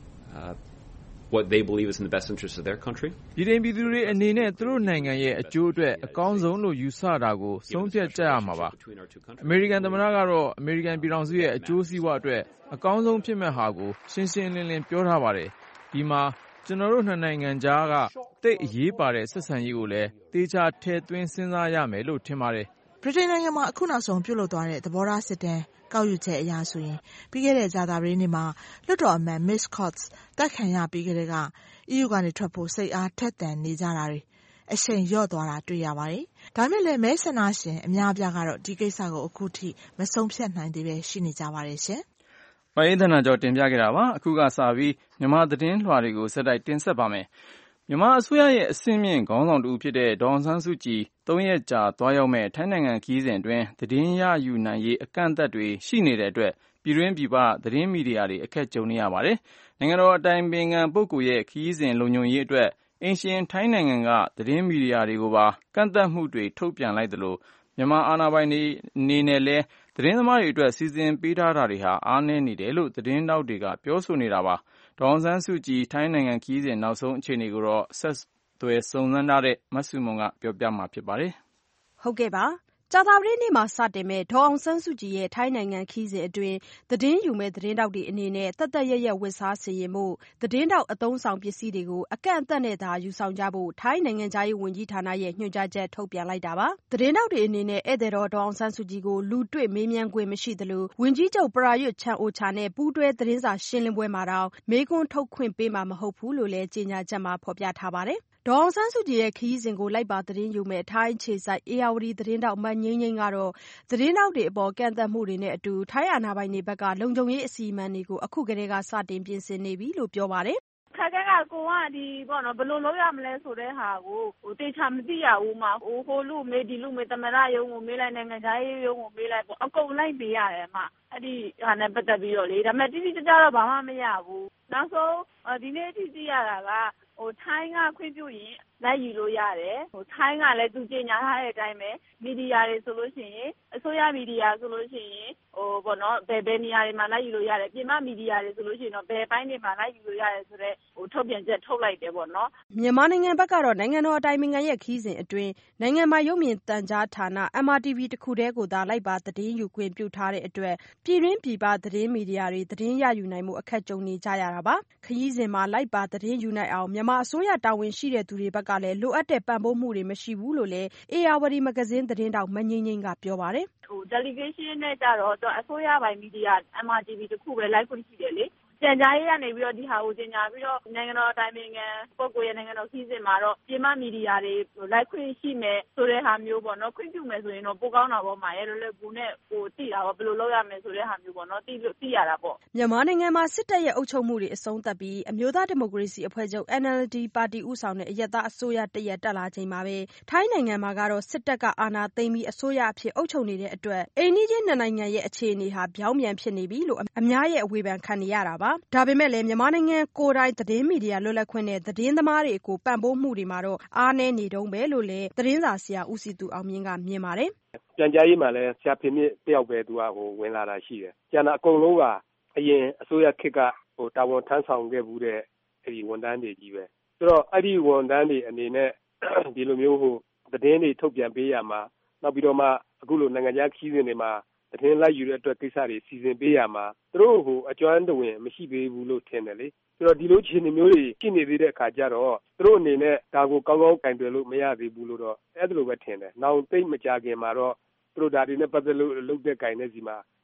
what they believe is in the best interest of their country. ပြည်တွင်းပြည်သူတွေအနေနဲ့သူတို့နိုင်ငံရဲ့အကျိုးအတွက်အကောင်းဆုံးလို့ယူဆတာကိုဆုံးဖြတ်ကြရမှာပါ။အမေရိကန်သမ္မတကတော့အမေရိကန်ပြည်ထောင်စုရဲ့အကျိုးစီးပွားအတွက်အကောင်းဆုံးဖြစ်မဲ့ဟာကိုရှင်းရှင်းလင်းလင်းပြောထားပါတယ်။ဒီမှာကျွန်တော်တို့နှစ်နိုင်ငံကြားကတိတ်အရေးပါတဲ့ဆက်ဆံရေးကိုလည်းတေချာထည့်သွင်းစဉ်းစားရမယ်လို့ထင်ပါတယ်ဗြိတိန်နိုင်ငံမှာအခုနောက်ဆုံးပြုလုပ်သွားတဲ့သဘောထားစစ်တမ်းကောက်ယူချက်အရဆိုရင်ပြီးခဲ့တဲ့ကြာသပတေးနေ့မှာလွှတ်တော်အမတ် Miss Cots တက်ခံရပြီးကြတဲ့က EU ကနေထွက်ဖို့စိတ်အားထက်သန်နေကြတာတွေအရှိန်လျော့သွားတာတွေ့ရပါတယ်။ဒါမဲ့လည်းမဲဆန္ဒရှင်အများအပြားကတော့ဒီကိစ္စကိုအခုထိမဆုံးဖြတ်နိုင်သေးပဲရှိနေကြပါတယ်ရှင်။ပိုင်းဌာနကျော်တင်ပြခဲ့တာပါ။အခုကစပြီးမြန်မာသတင်းလွှာတွေကိုစက်တိုက်တင်ဆက်ပါမယ်။မြန်မာအစိုးရရဲ့အဆင့်မြင့်ခေါင်းဆောင်တူဖြစ်တဲ့ဒေါ်အောင်ဆန်းစုကြည်3ရက်ကြာသွားရောက်မဲ့ထိုင်းနိုင်ငံခရီးစဉ်အတွင်းသတင်းရယူနိုင်ရေးအကန့်အသတ်တွေရှိနေတဲ့အတွက်ပြည်တွင်းပြည်ပသတင်းမီဒီယာတွေအခက်ကြုံနေရပါတယ်။နိုင်ငံတော်အတိုင်ပင်ခံပုဂ္ဂိုလ်ရဲ့ခရီးစဉ်လုံခြုံရေးအတွက်အင်ရှင်ထိုင်းနိုင်ငံကသတင်းမီဒီယာတွေကိုပါကန့်သတ်မှုတွေထုတ်ပြန်လိုက်သလိုမြန်မာအာဏာပိုင်တွေအနေနဲ့လည်းသတင်းသမားတွေအတွက်စီစဉ်ပေးထားတာတွေဟာအားနည်းနေတယ်လို့သတင်းတောက်တွေကပြောဆိုနေတာပါ။ဒေါ်အောင်ဆန်းစုကြည်ထိုင်းနိုင်ငံခရီးစဉ်နောက်ဆုံးအခြေအနေကိုတော့ဆက်သွယ်စုံစမ်းထားတဲ့မဆုမွန်ကပြောပြမှာဖြစ်ပါတယ်။ဟုတ်ကဲ့ပါ။ကြာသပတေးနေ့မှာစတင်မဲ့ဒေါ်အောင်ဆန်းစုကြည်ရဲ့ထိုင်းနိုင်ငံခရီးစဉ်အတွင်းသတင်းယူမဲ့သတင်းတောက်တွေအနေနဲ့တသက်ရရဝတ်စားစီရင်မှုသတင်းတောက်အသုံးဆောင်ပစ္စည်းတွေကိုအကန့်အသတ်နဲ့သာယူဆောင်ကြဖို့ထိုင်းနိုင်ငံသားရေးဝန်ကြီးဌာနရဲ့ညွှန်ကြားချက်ထုတ်ပြန်လိုက်တာပါ။သတင်းတောက်တွေအနေနဲ့ဧည့်သည်တော်ဒေါ်အောင်ဆန်းစုကြည်ကိုလူတွေ့မေးမြန်းခွင့်မရှိသလိုဝန်ကြီးချုပ်ပရာရွတ်ချန်အိုချာနဲ့ပူးတွဲသတင်းစာရှင်းလင်းပွဲမှာတောင်မေးခွန်းထုတ်ခွင့်ပေးမှာမဟုတ်ဘူးလို့လည်းကြေညာချက်မှာဖော်ပြထားပါတယ်။ဒေါ်အောင်ဆန်းစုကြည်ရဲ့ခရီးစဉ်ကိုလိုက်ပါသတင်းယူမဲ့ထိုင်းအခြေစိုက်ဧရာဝတီသတင်းတောက်မငိမ့်ငိမ့်ကတော့သတင်းတောက်တွေအပေါ်ကန့်သတ်မှုတွေနဲ့အတူထိုင်းအာဏာပိုင်တွေဘက်ကလုံခြုံရေးအစီအမံတွေကိုအခုကတည်းကစတင်ပြင်ဆင်နေပြီလို့ပြောပါတယ်ခါကကိုကဒီပေါ့နော်ဘယ်လိုလုပ်ရမလဲဆိုတဲ့ဟာကိုတေချာမသိရဘူးမှာဟိုလူမေးဒီလူမေးသမရယုံကိုမေးလိုက်နိုင်ငံသားရေးယုံကိုမေးလိုက်ပေါ့အကုန်လိုက်မေးရတယ်မှာအဲ့ဒီဟာနဲ့ပတ်သက်ပြီးတော့လေဒါပေမဲ့တိတိကျကျတော့ဘာမှမရဘူးနောက်ဆုံးဒီနေ့အထိသိရတာကထိုင်းကခွင့်ပြုရင်လိုက်ယူလို့ရတယ်ထိုင်းကလည်းသူကြေညာထားတဲ့အတိုင်းပဲမီဒီယာတွေဆိုလို့ရှိရင်အစိုးရမီဒီယာဆိုလို့ရှိရင်ပေါ့နော်ဘယ်နေရာတွေမှာလိုက်ယူလို့ရတယ်ပြင်ပမီဒီယာတွေဆိုလို့ရှိရင်တော့ဘယ်ပိုင်းတွေမှာလိုက်ယူလို့ရတယ်ဆိုတော့ထုတ်ပြန်ချက်ထုတ်လိုက်တယ်ပေါ့နော်မြန်မာနိုင်ငံဘက်ကတော့နိုင်ငံတော်အတိုင်ပင်ခံရဲ့ခီးစဉ်အတွင်းနိုင်ငံမှာရုပ်မြင်သံကြားဌာန MRTV တခုတည်းကိုသာလိုက်ပါသတင်းယူခွင့်ပြုထားတဲ့အတွက်ပြည်တွင်းပြည်ပသတင်းမီဒီယာတွေသတင်းရယူနိုင်မှုအခက်ကြုံနေကြရတာပါခရီးစဉ်မှာလိုက်ပါသတင်းယူနိုင်အောင်မြန်မာအစိုးရတာဝန်ရှိတဲ့သူတွေဘက်ကလည်းလိုအပ်တဲ့ပံ့ပိုးမှုတွေမရှိဘူးလို့လည်းဧရာဝတီမဂ္ဂဇင်းသတင်းတောက်မငိမ့်ငိမ့်ကပြောပါတယ် delegation နဲ့ကြတော့အစိုးရပိုင်းမီဒီယာ MRTV တခုပဲလိုက်ခွင့်ရှိတယ်လေပြန်ကြားရေးကနေပြီးတော့ဒီဟာကိုတင်ညာပြီးတော့နိုင်ငံတော်အတိုင်ပင်ခံပုဂ္ဂိုလ်ရဲ့နိုင်ငံတော်ခီးစဉ်မှာတော့ပြည်မမီဒီယာတွေလိုက်ခွင့်ရှိမယ်ဆိုတဲ့ဟာမျိုးပေါ့နော်ခွင့်ပြုမယ်ဆိုရင်တော့ပိုကောင်းတာပေါ့မှာရဲ့လွယ်လွယ်ကူနဲ့သိတာပေါ့ဘယ်လိုလုပ်ရမယ်ဆိုတဲ့ဟာမျိုးပေါ့နော်သိရတာပေါ့မြန်မာနိုင်ငံမှာစစ်တပ်ရဲ့အုပ်ချုပ်မှုတွေအဆုံးသတ်ပြီးအမျိုးသားဒီမိုကရေစီအဖွဲ့ချုပ် NLD ပါတီဦးဆောင်တဲ့အရပ်သားအစိုးရတရက်တက်လာချိန်မှာပဲထိုင်းနိုင်ငံမှာကတော့စစ်တပ်ကအာဏာသိမ်းပြီးအစိုးရအဖြစ်အုပ်ချုပ်နေတဲ့အတွက်အိမ်နီးချင်းနိုင်ငံရဲ့အခြေအနေဟာပြောင်းပြန်ဖြစ်နေပြီလို့အများရဲ့အဝေဖန်ခံနေရတာပါဒါပေမဲ့လည်းမြန်မာနိုင်ငံကိုယ်တိုင်သတင်းမီဒီယာလွတ်လပ်ခွင့်နဲ့သတင်းသမားတွေကိုပံ့ပိုးမှုတွေမှာတော့အားနည်းနေတုန်းပဲလို့လည်းသတင်းစာဆရာဦးစီသူအောင်မြင့်ကမြင်ပါတယ်ပြန်ကြားရေးမှာလည်းဆရာဖေမြင့်တယောက်ပဲသူကဝင်လာတာရှိတယ်ကျန်တာအကုန်လုံးကအရင်အစိုးရခေတ်ကတာဝန်ထမ်းဆောင်ခဲ့မှုတဲ့အဲဒီဝန်ထမ်းတွေကြီးပဲဆိုတော့အဲ့ဒီဝန်ထမ်းတွေအနေနဲ့ဒီလိုမျိုးသတင်းတွေထုတ်ပြန်ပေးရမှာနောက်ပြီးတော့မှအခုလိုနိုင်ငံခြားခီးစဉ်တွေမှာသတင်းလိုက်ယူတဲ့အတွက်ကိစ္စတွေစီစဉ်ပေးရမှာသူတို့အကျွမ်းတဝင်မရှိပေးဘူးလို့ထင်တယ်လေဆိုတော့ဒီလိုခြေအနေမျိုးတွေရှိနေသေးတဲ့အခါကျတော့သူတို့အနေနဲ့ဒါကိုကောင်းကောင်းကင်တွယ်လို့မရသေးဘူးလို့တော့အဲ့ဒါလိုပဲထင်တယ်နောက်သိမကြခင်မှာတော့သူတို့ဒါတွေနဲ့ပတ်သက်လို့လုပ်တဲ့ကင်တဲ့စီမှာ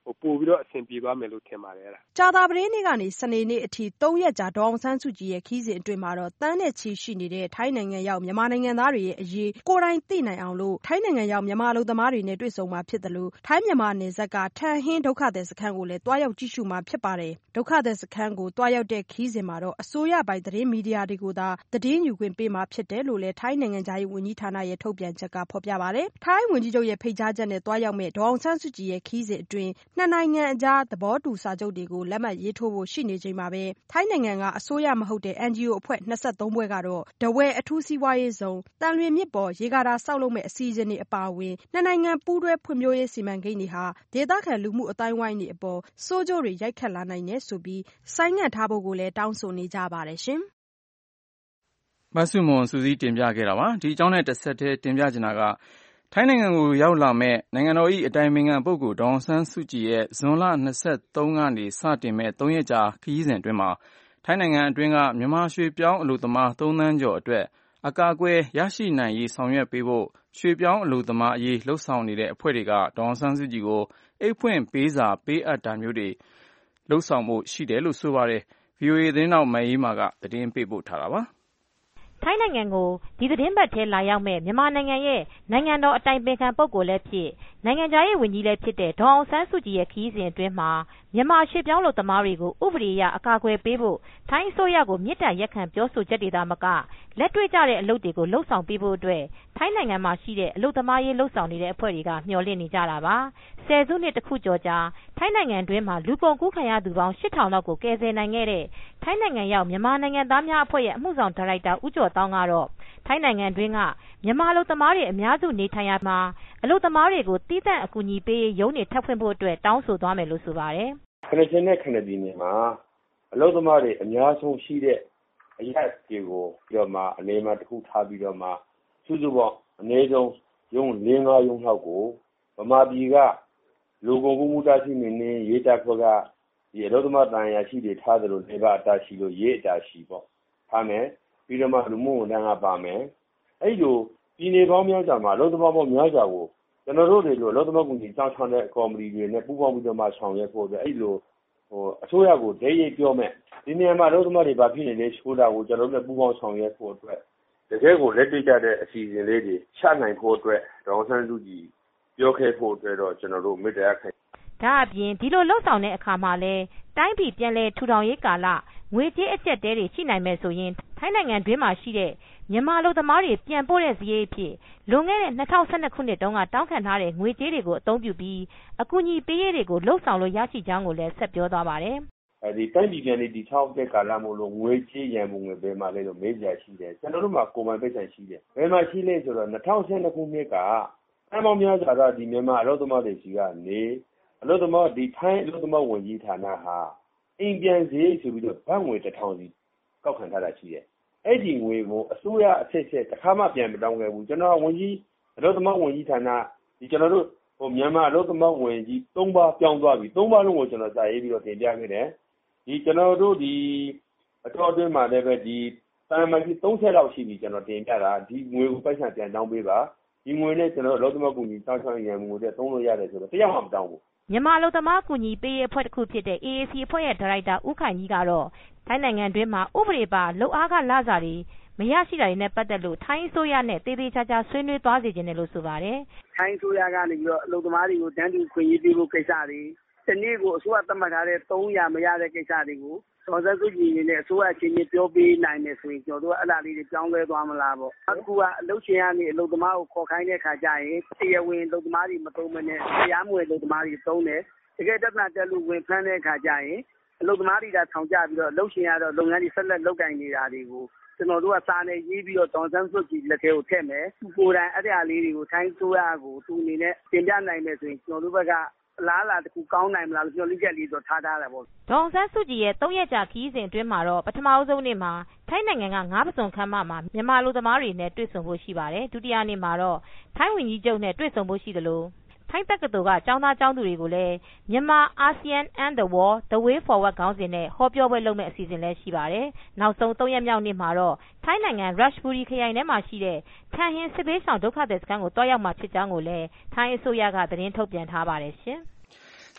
ပို့ပြီးတော့အဆင်ပြေသွားမယ်လို့ထင်ပါတယ်အဲ့ဒါကြာသပတေးနေ့ကနေစနေနေ့အထိ3ရက်ကြာဒေါ်အောင်ဆန်းစုကြည်ရဲ့ခီးစဉ်အတွင်းမှာတော့တန်းနဲ့ချီရှိနေတဲ့ထိုင်းနိုင်ငံရောက်မြန်မာနိုင်ငံသားတွေရဲ့အရေးကိုယ်တိုင်သိနိုင်အောင်လို့ထိုင်းနိုင်ငံရောက်မြန်မာလူသမားတွေနဲ့တွေ့ဆုံမှာဖြစ်တယ်လို့ထိုင်းမြန်မာနယ်စပ်ကထန်ဟင်းဒုက္ခသည်စခန်းကိုလည်းတွားရောက်ကြည့်ရှုမှာဖြစ်ပါတယ်ဒုက္ခသည်စခန်းကိုတွားရောက်တဲ့ခီးစဉ်မှာတော့အစိုးရပိုင်သတင်းမီဒီယာတွေကိုသာသတင်းယူခွင့်ပေးမှာဖြစ်တယ်လို့လည်းထိုင်းနိုင်ငံသားရေးဝန်ကြီးဌာနရဲ့ထုတ်ပြန်ချက်ကဖော်ပြပါတယ်ထိုင်းဝန်ကြီးချုပ်ရဲ့ဖိတ်ကြားချက်နဲ့တွားရောက်မဲ့ဒေါ်အောင်ဆန်းစုကြည်ရဲ့ခီးစဉ်အတွင်းနှစ်နိုင်ငံအကြားသဘောတူစာချုပ်တွေကိုလက်မှတ်ရေးထိုးဖို့ရှိနေချိန်မှာပဲထိုင်းနိုင်ငံကအစိုးရမဟုတ်တဲ့ NGO အဖွဲ့23ဖွဲ့ကတော့ထားဝယ်အထူးစီးပွားရေးဇုံတန်လွင်မြစ်ပေါ်ရေကာတာဆောက်လုပ်မဲ့အစီအစဉ်တွေအပါအဝင်နှစ်နိုင်ငံပူးတွဲဖွံ့ဖြိုးရေးစီမံကိန်းတွေဟာဒေသခံလူမှုအတိုင်းဝိုင်းတွေအပေါ်ဆိုးကျိုးတွေရိုက်ခတ်လာနိုင်တယ်ဆိုပြီးဆိုင်းငံ့ထားဖို့ကိုလည်းတောင်းဆိုနေကြပါတယ်ရှင်မဆုမွန်စူးစီးတင်ပြခဲ့တာပါဒီအကြောင်းနဲ့တစ်ဆက်တည်းတင်ပြချင်တာကထိုင်းနိုင်ငံကိုရောက်လာမဲ့နိုင်ငံတော်၏အတိုင်ပင်ခံပုဂ္ဂိုလ်ဒေါ်အောင်ဆန်းစုကြည်ရဲ့ဇွန်လ23ကနေစတင်မဲ့3ရက်ကြာခရီးစဉ်အတွင်းမှာထိုင်းနိုင်ငံအတွင်းကမြန်မာရွှေပြောင်းအလုပ်သမား3သန်းကျော်အတွက်အကာအကွယ်ရရှိနိုင်ရေးဆောင်ရွက်ပေးဖို့ရွှေပြောင်းအလုပ်သမားအရေးလှုပ်ဆောင်နေတဲ့အဖွဲ့တွေကဒေါ်အောင်ဆန်းစုကြည်ကိုအိတ်ဖွင့်ပေးစာပေးအပ်တာမျိုးတွေလှုပ်ဆောင်ဖို့ရှိတယ်လို့ဆိုပါတယ် VOA သတင်းတောက်မအေးမာကသတင်းပေးပို့ထားတာပါထိုင်းနိုင်ငံကိုဒီသတင်းပတ်ထဲလာရောက်မဲ့မြန်မာနိုင်ငံရဲ့နိုင်ငံတော်အတိုင်ပင်ခံပုဂ္ဂိုလ်လည်းဖြစ်နိုင်ငံခြားရေးဝန်ကြီးလည်းဖြစ်တဲ့ဒေါ်အောင်ဆန်းစုကြည်ရဲ့ခရီးစဉ်အတွင်းမှာမြန်မာရွှေပြောင်းလုပ်သမားတွေကိုဥပဒေအရအကာအကွယ်ပေးဖို့ထိုင်းအစိုးရကိုမြစ်တာရက်ခံပြောဆိုချက်တွေသာမကလက်တွေ့ကျတဲ့အလုပ်တွေကိုလှုပ်ဆောင်ပေးဖို့အတွက်ထိုင်းနိုင်ငံမှာရှိတဲ့အလုပ်သမားရေးလှုပ်ဆောင်နေတဲ့အဖွဲ့တွေကမျှော်လင့်နေကြတာပါဆယ်စုနှစ်တစ်ခုကျော်ကြာထိုင်းနိုင်ငံတွင်းမှာလူကုန်ကူးခံရသူပေါင်း 8000 လောက်ကိုကယ်ဆယ်နိုင်ခဲ့တဲ့ထိုင်းနိုင်ငံရောက်မြန်မာနိုင်ငံသားများအဖွဲ့ရဲ့အမှုဆောင်ဒါရိုက်တာဦးကျော်တောင်းကတော့ထိုင်းနိုင်ငံတွင်းကမြန်မာအလုပ်သမားတွေအများစုနေထိုင်ရာမှာအလုပ်သမားတွေကိုတီးသန့်အကူအညီပေးရုံးတွေထပ်ဖွင့်ဖို့အတွက်တောင်းဆိုသွားမယ်လို့ဆိုပါတယ်ခဏချင်းနဲ့ခဏပြည်နယ်မှာအလုပ်သမားတွေအများဆုံးရှိတဲ့အရက်တွေကိုပြီးတော့မှအနေမှာတစ်ခုထားပြီးတော့မှစုစုပေါင်းအနည်းဆုံးရုံး၄-၅ရုံးလောက်ကိုဗမာပြည်ကလူကုန်ကူးမှုတားဆီးနေရေးတပ်ဖွဲ့ကဒီအလုပ်သမားတန်ရာရှိတွေထားတယ်လို့နေပါအတားရှိလို့ရေးအတားရှိပေါ့ထားမယ်ပြီးတော့မှလူမှုဝန်ထမ်းကပါမယ်အဲ့လိုပြည်နယ်ပေါင်းများစွာမှာအလုပ်သမားပေါင်းများစွာကိုကျွန်တော်တို့တွေလိုအလုပ်သမားကူညီစောင့်ရှောက်တဲ့ကော်မတီတွေနဲ့ပူးပေါင်းပြီးတော့မှဆောင်ရွက်ဖို့အတွက်အဲ့လိုအစိုးရကိုဒဲရိပ်ပြောမယ်ဒီနေရာမှာအလုပ်သမားတွေဘာဖြစ်နေလဲဆိုတာကိုကျွန်တော်တို့ပူးပေါင်းဆောင်ရွက်ဖို့အတွက်တကယ်ကိုလက်တွေ့ကျတဲ့အစီအစဉ်လေးတွေချနိုင်ဖို့အတွက်ဒေါ်အောင်ဆန်းစုကြည်ပြောခဲ့ဖို့အတွက်တော့ကျွန်တော်တို့မေတ္တာရပ်ခံဒါအပြင်ဒီလိုလှုပ်ဆောင်တဲ့အခါမှာလဲတိုင်းပြည်ပြန်လည်ထူထောင်ရေးကာလငွေကြေးအကျပ်တဲတွေရှိနိုင်မယ်ဆိုရင်ထိုင်းနိုင်ငံတွင်းမှာရှိတဲ့မြန်မာအလုပ်သမားတွေပြန်ပို့တဲ့စရိတ်အဖြစ်လွန်ခဲ့တဲ့2012ခုနှစ်တုန်းကတောင်းခံထားတဲ့ငွေကြေးတွေကိုအသုံးပြုပြီးအကူအညီပေးရေးတွေကိုလှုပ်ဆောင်လို့ရရှိကြောင်းကိုလည်းဆက်ပြောသွားပါတယ်ဒီတိုင်းပြည်ပြန်လည်တည်ထောင်တဲ့ကာလမို့လို့ငွေကြေးရန်ပုံငွေဘယ်မှာလဲလို့မေးကြရှိတယ်ကျွန်တော်တို့မှာကိုယ်ပိုင်ပိတ်ဆိုင်ရှိတယ်ဘယ်မှာရှိလဲဆိုတော့2012ခုနှစ်ကအမောင်များစွာတော့ဒီမြန်မာအလုပ်သမားတွေစီကနေအလုပ်သမားဒီထိုင်းအလုပ်သမားဝန်ကြီးဌာနဟာအိမ်ပြန်စရိတ်ဆိုပြီးတော့ဘတ်ငွေ1000စီကောက်ခံထားတာရှိတယ်အဲ့ဒီငွေကိုအစိုးရအဆက်ဆက်တစ်ခါမှပြန်မတောင်းခဲ့ဘူးကျွန်တော်ဝန်ကြီးအလုပ်သမားဝန်ကြီးဌာနဒီကျွန်တော်တို့မြန်မာအလုပ်သမားဝန်ကြီး3ပါးပြောင်းသွားပြီ3ပါးလုံးကိုကျွန်တော်စာရေးပြီးတော့တင်ပြခဲ့တယ်ဒီကျွန်တော်တို့ဒီအတော်အတွင်းမှာလည်းပဲဒီတန်မာကြီး30လောက်ရှိပြီကျွန်တော်တင်ပြတာဒီငွေကိုပိုက်ဆံပြန်တောင်းပေးပါဒီငွေနဲ့ကျွန်တော်အလုပ်သမားကူညီစောင့်ရှောက်ရန်ငွေတွေသုံးလို့ရတယ်ဆိုတော့တရားမှမတောင်းဘူးမြန်မာအလုပ်သမားကူညီပေးရေးအဖွဲ့တစ်ခုဖြစ်တဲ့ AAC အဖွဲ့ရဲ့ဒါရိုက်တာဦးခိုင်ကြီးကတော့ထိုင်းနိုင်ငံတွင်းမှာဥပဒေပါလုပ်အားကလစာတွေမရရှိတာတွေနဲ့ပတ်သက်လို့ထိုင်းအစိုးရနဲ့တေးသေးချာချာဆွေးနွေးသွားစေချင်တယ်လို့ဆိုပါတယ်ထိုင်းအစိုးရကနေပြီးတော့အလုပ်သမားတွေကိုတန်းတူခွင့်ရေးပေးဖို့ကိစ္စတွေတနေ့ကိုအစိုးရသတ်မှတ်ထားတဲ့300မရတဲ့ကိစ္စတွေကိုဒေါ်စစုကြည်နေနဲ့အစိုးရချင်းချင်းပြောပေးနိုင်တယ်ဆိုရင်ကျွန်တော်တို့အဲ့ဒါလေးတွေပြောင်းလဲသွားမလားပေါ့အခုကအလုပ်ရှင်ကနေအလုပ်သမားကိုခေါ်ခိုင်းတဲ့ခါကျရင်တရားဝင်အလုပ်သမားတွေမသုံးမနဲ့တရားမဝင်အလုပ်သမားတွေသုံးတယ်တကယ်တက်တက်လို့ဝင်ဖမ်းတဲ့ခါကျရင်အလုပ်သမားတွေကထောင်ကျပြီးတော့အလုပ်ရှင်ကတော့လုပ်ငန်းတွေဆက်လက်လုပ်ကိုင်နေတာတွေကိုကျွန်တော်တို့ကစာနဲ့ရေးပြီးတော့ဒေါ်စန်းစုကြည်လက်ထဲကိုထည့်မယ်ကိုယ်တိုင်အဲ့ဒါလေးတွေကိုထိုင်းဆိုရကိုသူအနေနဲ့တင်ပြနိုင်မယ်ဆိုရင်ကျွန်တော်တို့ဘက်ကအလားအလာတစ်ခုကောင်းနိုင်မလားလို့ပြောလိချက်လေးဆိုထားတာပေါ့ဒေါ်စန်းစုကြည်ရဲ့3ရက်ကြာခရီးစဉ်အတွင်းမှာတော့ပထမဆုံးနေ့မှာထိုင်းနိုင်ငံက9ပစုံခမ်းမမှာမြန်မာလူသမားတွေနဲ့တွေ့ဆုံဖို့ရှိပါတယ်ဒုတိယနေ့မှာတော့ထိုင်းဝန်ကြီးချုပ်နဲ့တွေ့ဆုံဖို့ရှိတယ်လို့ထိုင်းတက္ကသိုလ်ကကျောင်းသားကျောင်းသူတွေကိုလည်းမြန်မာ ASEAN and the World The Way Forward ခေါင်းစဉ်နဲ့ဟောပြောပွဲလုပ်မဲ့အစီအစဉ်လည်းရှိပါတယ်နောက်ဆုံး3ရက်မြောက်နေ့မှာတော့ထိုင်းနိုင်ငံ Ratchaburi ခရိုင်ထဲမှာရှိတဲ့ထန်ဟင်စစ်ဘေးရှောင်ဒုက္ခသည်စခန်းကိုတွားရောက်မှာဖြစ်ကြောင်းကိုလည်းထိုင်းအစိုးရကသတင်းထုတ်ပြန်ထားပါတယ်ရှင်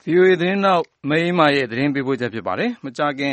VOA သတင်းနောက်မအေးမာရဲ့သတင်းပေးပို့ချက်ဖြစ်ပါတယ်။မကြာခင်ည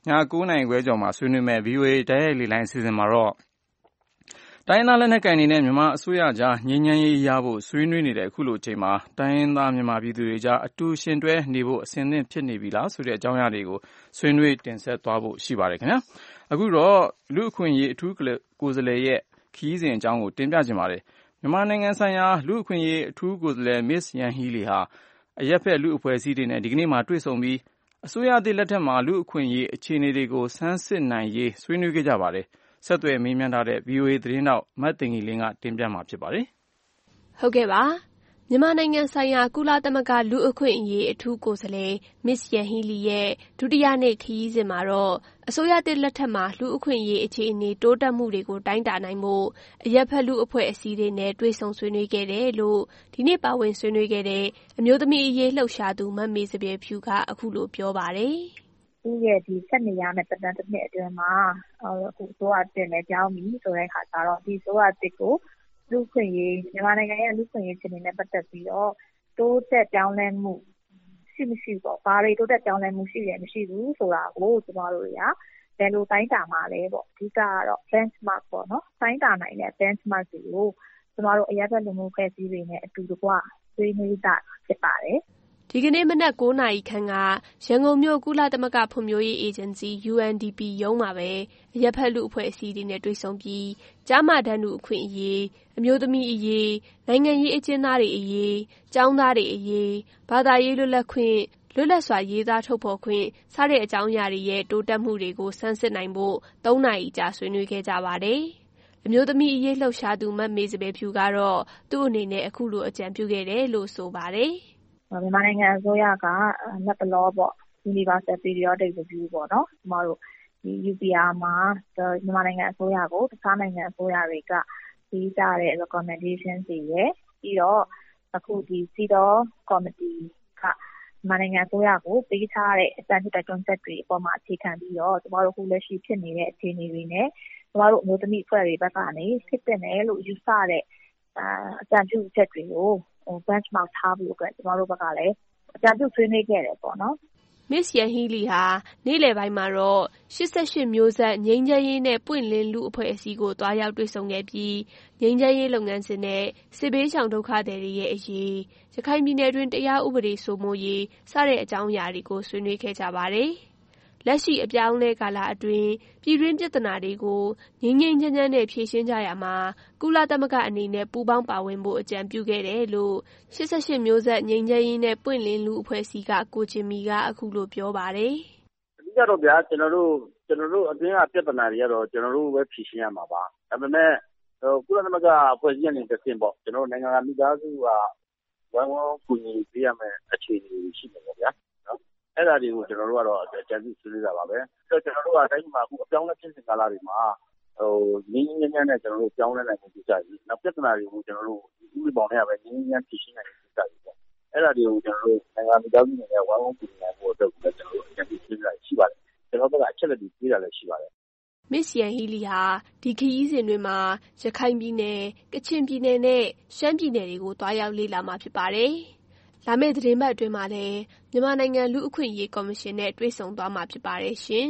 9 နာရီခွဲကျော်မှာဆွေးနွေးမဲ့ VOA တိုက်ရိုက်လေလိုင်းအစီအစဉ်မှာတော့တိုင်းရင်းသားလက်နက်ကိုင်တွေနဲ့မြန်မာအစိုးရကြားငြိမ်းချမ်းရေးရဖို့ဆွေးနွေးနေတဲ့အခုလိုအချိန်မှာတိုင်းရင်းသားမြန်မာပြည်သူတွေကြားအတူရှင်တွဲနေဖို့အဆင်သင့်ဖြစ်နေပြီလားဆိုတဲ့အကြောင်းအရာတွေကိုဆွေးနွေးတင်ဆက်သွားဖို့ရှိပါတယ်ခင်ဗျာ။အခုတော့လူအခွင့်အရေးအထူးကိုယ်စားလှယ်ရဲ့ခရီးစဉ်အကြောင်းကိုတင်ပြချင်ပါတယ်။မြန်မာနိုင်ငံဆိုင်ရာလူအခွင့်အရေးအထူးကိုယ်စားလှယ် Ms. Yanghee Lee ဟာအရပ်ဖက်လူအဖွဲ့အစည်းတွေနဲ့ဒီကနေ့မှတွေ့ဆုံပြီးအစိုးရသစ်လက်ထက်မှာလူအခွင့်အရေးအခြေအနေတွေကိုဆန်းစစ်နိုင်ရေးဆွေးနွေးခဲ့ကြပါတယ်။ဆက်သွယ်မေးမြန်းထားတဲ့ VOA သတင်းတောက်မတ်တင်ကြီးလင်းကတင်ပြမှာဖြစ်ပါတယ်။ဟုတ်ကဲ့ပါ။မြန်မာနိုင်ငံဆိုင်ရာကုလသမဂ္ဂလူအခွင့်အရေးအထူးကိုယ်စားလှယ် Ms. Yanghee Lee ရဲ့ဒုတိယနေ့ခရီးစဉ်မှာတော့အစိုးရသစ်လက်ထက်မှာလူအခွင့်အရေးအခြေအနေတိုးတက်မှုတွေကိုတိုင်းတာနိုင်ဖို့အရပ်ဖက်လူအဖွဲ့အစည်းတွေနဲ့တွေ့ဆုံဆွေးနွေးခဲ့တယ်လို့ဒီနေ့ပါဝင်ဆွေးနွေးခဲ့တဲ့အမျိုးသမီးအရေးလှုပ်ရှားသူမမေစပယ်ဖြူကအခုလိုပြောပါတယ်။သူ့ရဲ့ဒီဆက်နေရမယ့်တပတ်တစ်နှစ်အတွင်းမှာအခုဆိုအတင်လည်းကြောင်းပြီဆိုတဲ့အခါကျတော့ဒီဆိုအတစ်ကိုလူခွင့်ရေးမြန်မာနိုင်ငံရဲ့လူခွင့်ရေးအခြေအနေနဲ့ပတ်သက်ပြီးတော့တိုးတက်ပြောင်းလဲမှုရှိမရှိပေါ့ဘာတွေတိုးတက်ပြောင်းလဲမှုရှိရမရှိဘူးဆိုတာကိုကျမတို့တွေကဘယ်လိုတိုင်းတာမှာလဲပေါ့အဓိကကတော့ benchmark ပေါ့နော်တိုင်းတာနိုင်တဲ့ benchmark တွေကိုကျမတို့အရပ်ဘက်လူမှုအဖွဲ့အစည်းတွေနဲ့အတူတကွဆွေးနွေးတာဖြစ်ပါတယ်ဒီကနေ့မနက်9 နာရီခန့်ကရန်ကုန်မြို့ကုလသမဂ္ဂဖွံ့ဖြိုးရေးအေဂျင်စီ UNDP ရုံးမှာပဲအရပ်ဖက်လူအဖွဲ့အစည်းတွေနဲ့တွေ့ဆုံပြီးကျားမတန်းသူအခွင့်အရေးအမျိုးသမီးအရေးနိုင်ငံရေးအကျဉ်းသားတွေအရေးကျောင်းသားတွေအရေးဘာသာရေးလွတ်လပ်ခွင့်လွတ်လပ်စွာရေးသားထုတ်ဖော်ခွင့်စတဲ့အကြောင်းအရာတွေရဲ့တိုးတက်မှုတွေကိုဆန်းစစ်နိုင်ဖို့3 နာရီကြာဆွေးနွေးခဲ့ကြပါတယ်။အမျိုးသမီးအရေးလှုပ်ရှားသူမမေစပယ်ဖြူကတော့သူ့အနေနဲ့အခုလိုအကြံပြုခဲ့တယ်လို့ဆိုပါတယ်။မြန်မာနိုင်ငံအစိုးရကလက်တလောပေါ့ Universal Periodic Review ပေါ့နော်ကျမတို့ဒီ UPR မှာမြန်မာနိုင်ငံအစိုးရကိုတခြားနိုင်ငံအစိုးရတွေကပေးကြတဲ့ recommendation တွေရယ်ပြီးတော့အခုဒီ CEDAW Committee ကမြန်မာနိုင်ငံအစိုးရကိုပေးထားတဲ့အကြံပြုတိုက်တွန်းချက်တွေအပေါ်မှာအခြေခံပြီးတော့ကျမတို့ခုလက်ရှိဖြစ်နေတဲ့အခြေအနေတွေနဲ့ကျမတို့အမျိုးသမီးအဖွဲ့တွေဘက်ကနေဖြစ်တဲ့နယ်လို့ယူဆတဲ့အကြံပြုချက်တွေကိုbenchmark ထားဖို့အတွက်ကျမတို့ဘက်ကလည်းအကြံပြုဆွေးနွေးခဲ့တယ်ပေါ့နော် Ms. Yanghee Lee ဟာနေ့လယ်ပိုင်းမှာတော့88မျိုးဆက်ငြိမ်းချမ်းရေးနဲ့ပွင့်လင်းလူအဖွဲ့အစည်းကိုတွားရောက်တွေ့ဆုံခဲ့ပြီးငြိမ်းချမ်းရေးလုပ်ငန်းစဉ်နဲ့စစ်ဘေးရှောင်ဒုက္ခသည်တွေရဲ့အရေးရခိုင်ပြည်နယ်တွင်တရားဥပဒေစိုးမိုးရေးစတဲ့အကြောင်းအရာတွေကိုဆွေးနွေးခဲ့ကြပါတယ်။လက်ရှိအပြောင်းလဲကာလအတွင်းပြည်တွင်းပြဿနာတွေကိုငြိမ်းငြိမ်းချမ်းချမ်းနဲ့ဖြေရှင်းကြရမှာကုလသမဂ္ဂအနေနဲ့ပူးပေါင်းပါဝင်ဖို့အကြံပြုခဲ့တယ်လို့88မျိုးဆက်ငြိမ်းချမ်းရေးနဲ့ပွင့်လင်းလူအဖွဲ့အစည်းကကိုချင်းမီကအခုလိုပြောပါတယ်။အဓိကတော့ဗျာကျွန်တော်တို့အတွင်းကပြဿနာတွေကတော့ကျွန်တော်တို့ပဲဖြေရှင်းရမှာပါ။ဒါပေမဲ့ကုလသမဂ္ဂအဖွဲ့အစည်းအနေနဲ့တင်ပေါ့ကျွန်တော်တို့နိုင်ငံမိသားစုကဝိုင်းဝန်းကူညီပေးရမယ့်အခြေအနေရှိနေပါဗျာ။အဲ့ဒါတွေကိုကျွန်တော်တို့ကတော့အကြံပြုဆွေးနွေးတာပါပဲ။ဆိုတော့ကျွန်တော်တို့ကတိုင်းမှာအခုအပြောင်းလဲဖြစ်စဉ်ကာလတွေမှာငြိမ်းငြိမ်းချမ်းချမ်းနဲ့ကျွန်တော်တို့ပြောင်းလဲနိုင်မှုကိစ္စကြီး။နောက်ပြဿနာတွေကိုကျွန်တော်တို့ဥပဒေပေါင်းနဲ့ပဲငြိမ်းငြိမ်းချမ်းဖြေရှင်းနိုင်တဲ့ကိစ္စကြီးပေါ့။အဲ့ဒါတွေကိုကျွန်တော်တို့နိုင်ငံမိသားစုတွေနဲ့ဝိုင်းဝန်းကူညီနိုင်ဖို့အတွက်ကိုကျွန်တော်တို့အကြံပြုဆွေးနွေးတာရှိပါတယ်။ကျွန်တော်တို့ကအချက်လက်တွေပေးတာလည်းရှိပါတယ်။ Ms. Yanghee Lee ဟာဒီခရီးစဉ်တွင်မှာရခိုင်ပြည်နယ်ကချင်ပြည်နယ်နဲ့ရှမ်းပြည်နယ်တွေကိုတွားရောက်လေ့လာမှာဖြစ်ပါတယ်။လာမယ့်သတင်းပတ်အတွင်းမှာလည်းမြန်မာနိုင်ငံလူ့အခွင့်အရေးကော်မရှင်နဲ့တွေ့ဆုံသွားမှာဖြစ်ပါတယ်ရှင်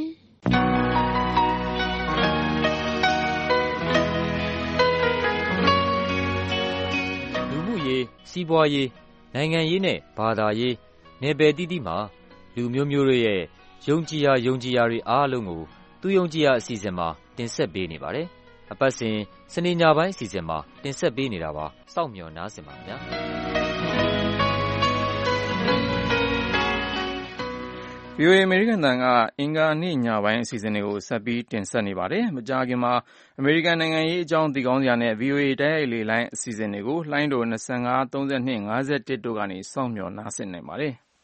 ။လူမှုရေးစီးပွားရေးနိုင်ငံရေးနဲ့ဘာသာရေးနယ်ပယ်တိတိမှာလူမျိုးမျိုးတို့ရဲ့ယုံကြည်ရာတွေအားလုံးကိုသူယုံကြည်ရာအစီအစဉ်မှာတင်ဆက်ပေးနေပါတယ်။အပတ်စဉ်စနေညပိုင်းအစီအစဉ်မှာတင်ဆက်ပေးနေတာပါ။စောင့်မျှော်နားဆင်ပါခင်ဗျာ။ VOA အမေရိကန်အသံကအင်္ဂါနေ့ညပိုင်းအစီအစဉ်တွေကိုဆက်ပြီးတင်ဆက်နေပါတယ်။မကြာခင်မှာအမေရိကန်နိုင်ငံရေးအကြောင်းသိကောင်းစရာနဲ့ VOA တိုက်ရိုက်လေလိုင်းအစီအစဉ်တွေကိုလှိုင်းတို25 32 51တို့ကနေစောင့်မျှော်နားဆင်နိုင်ပါတယ်။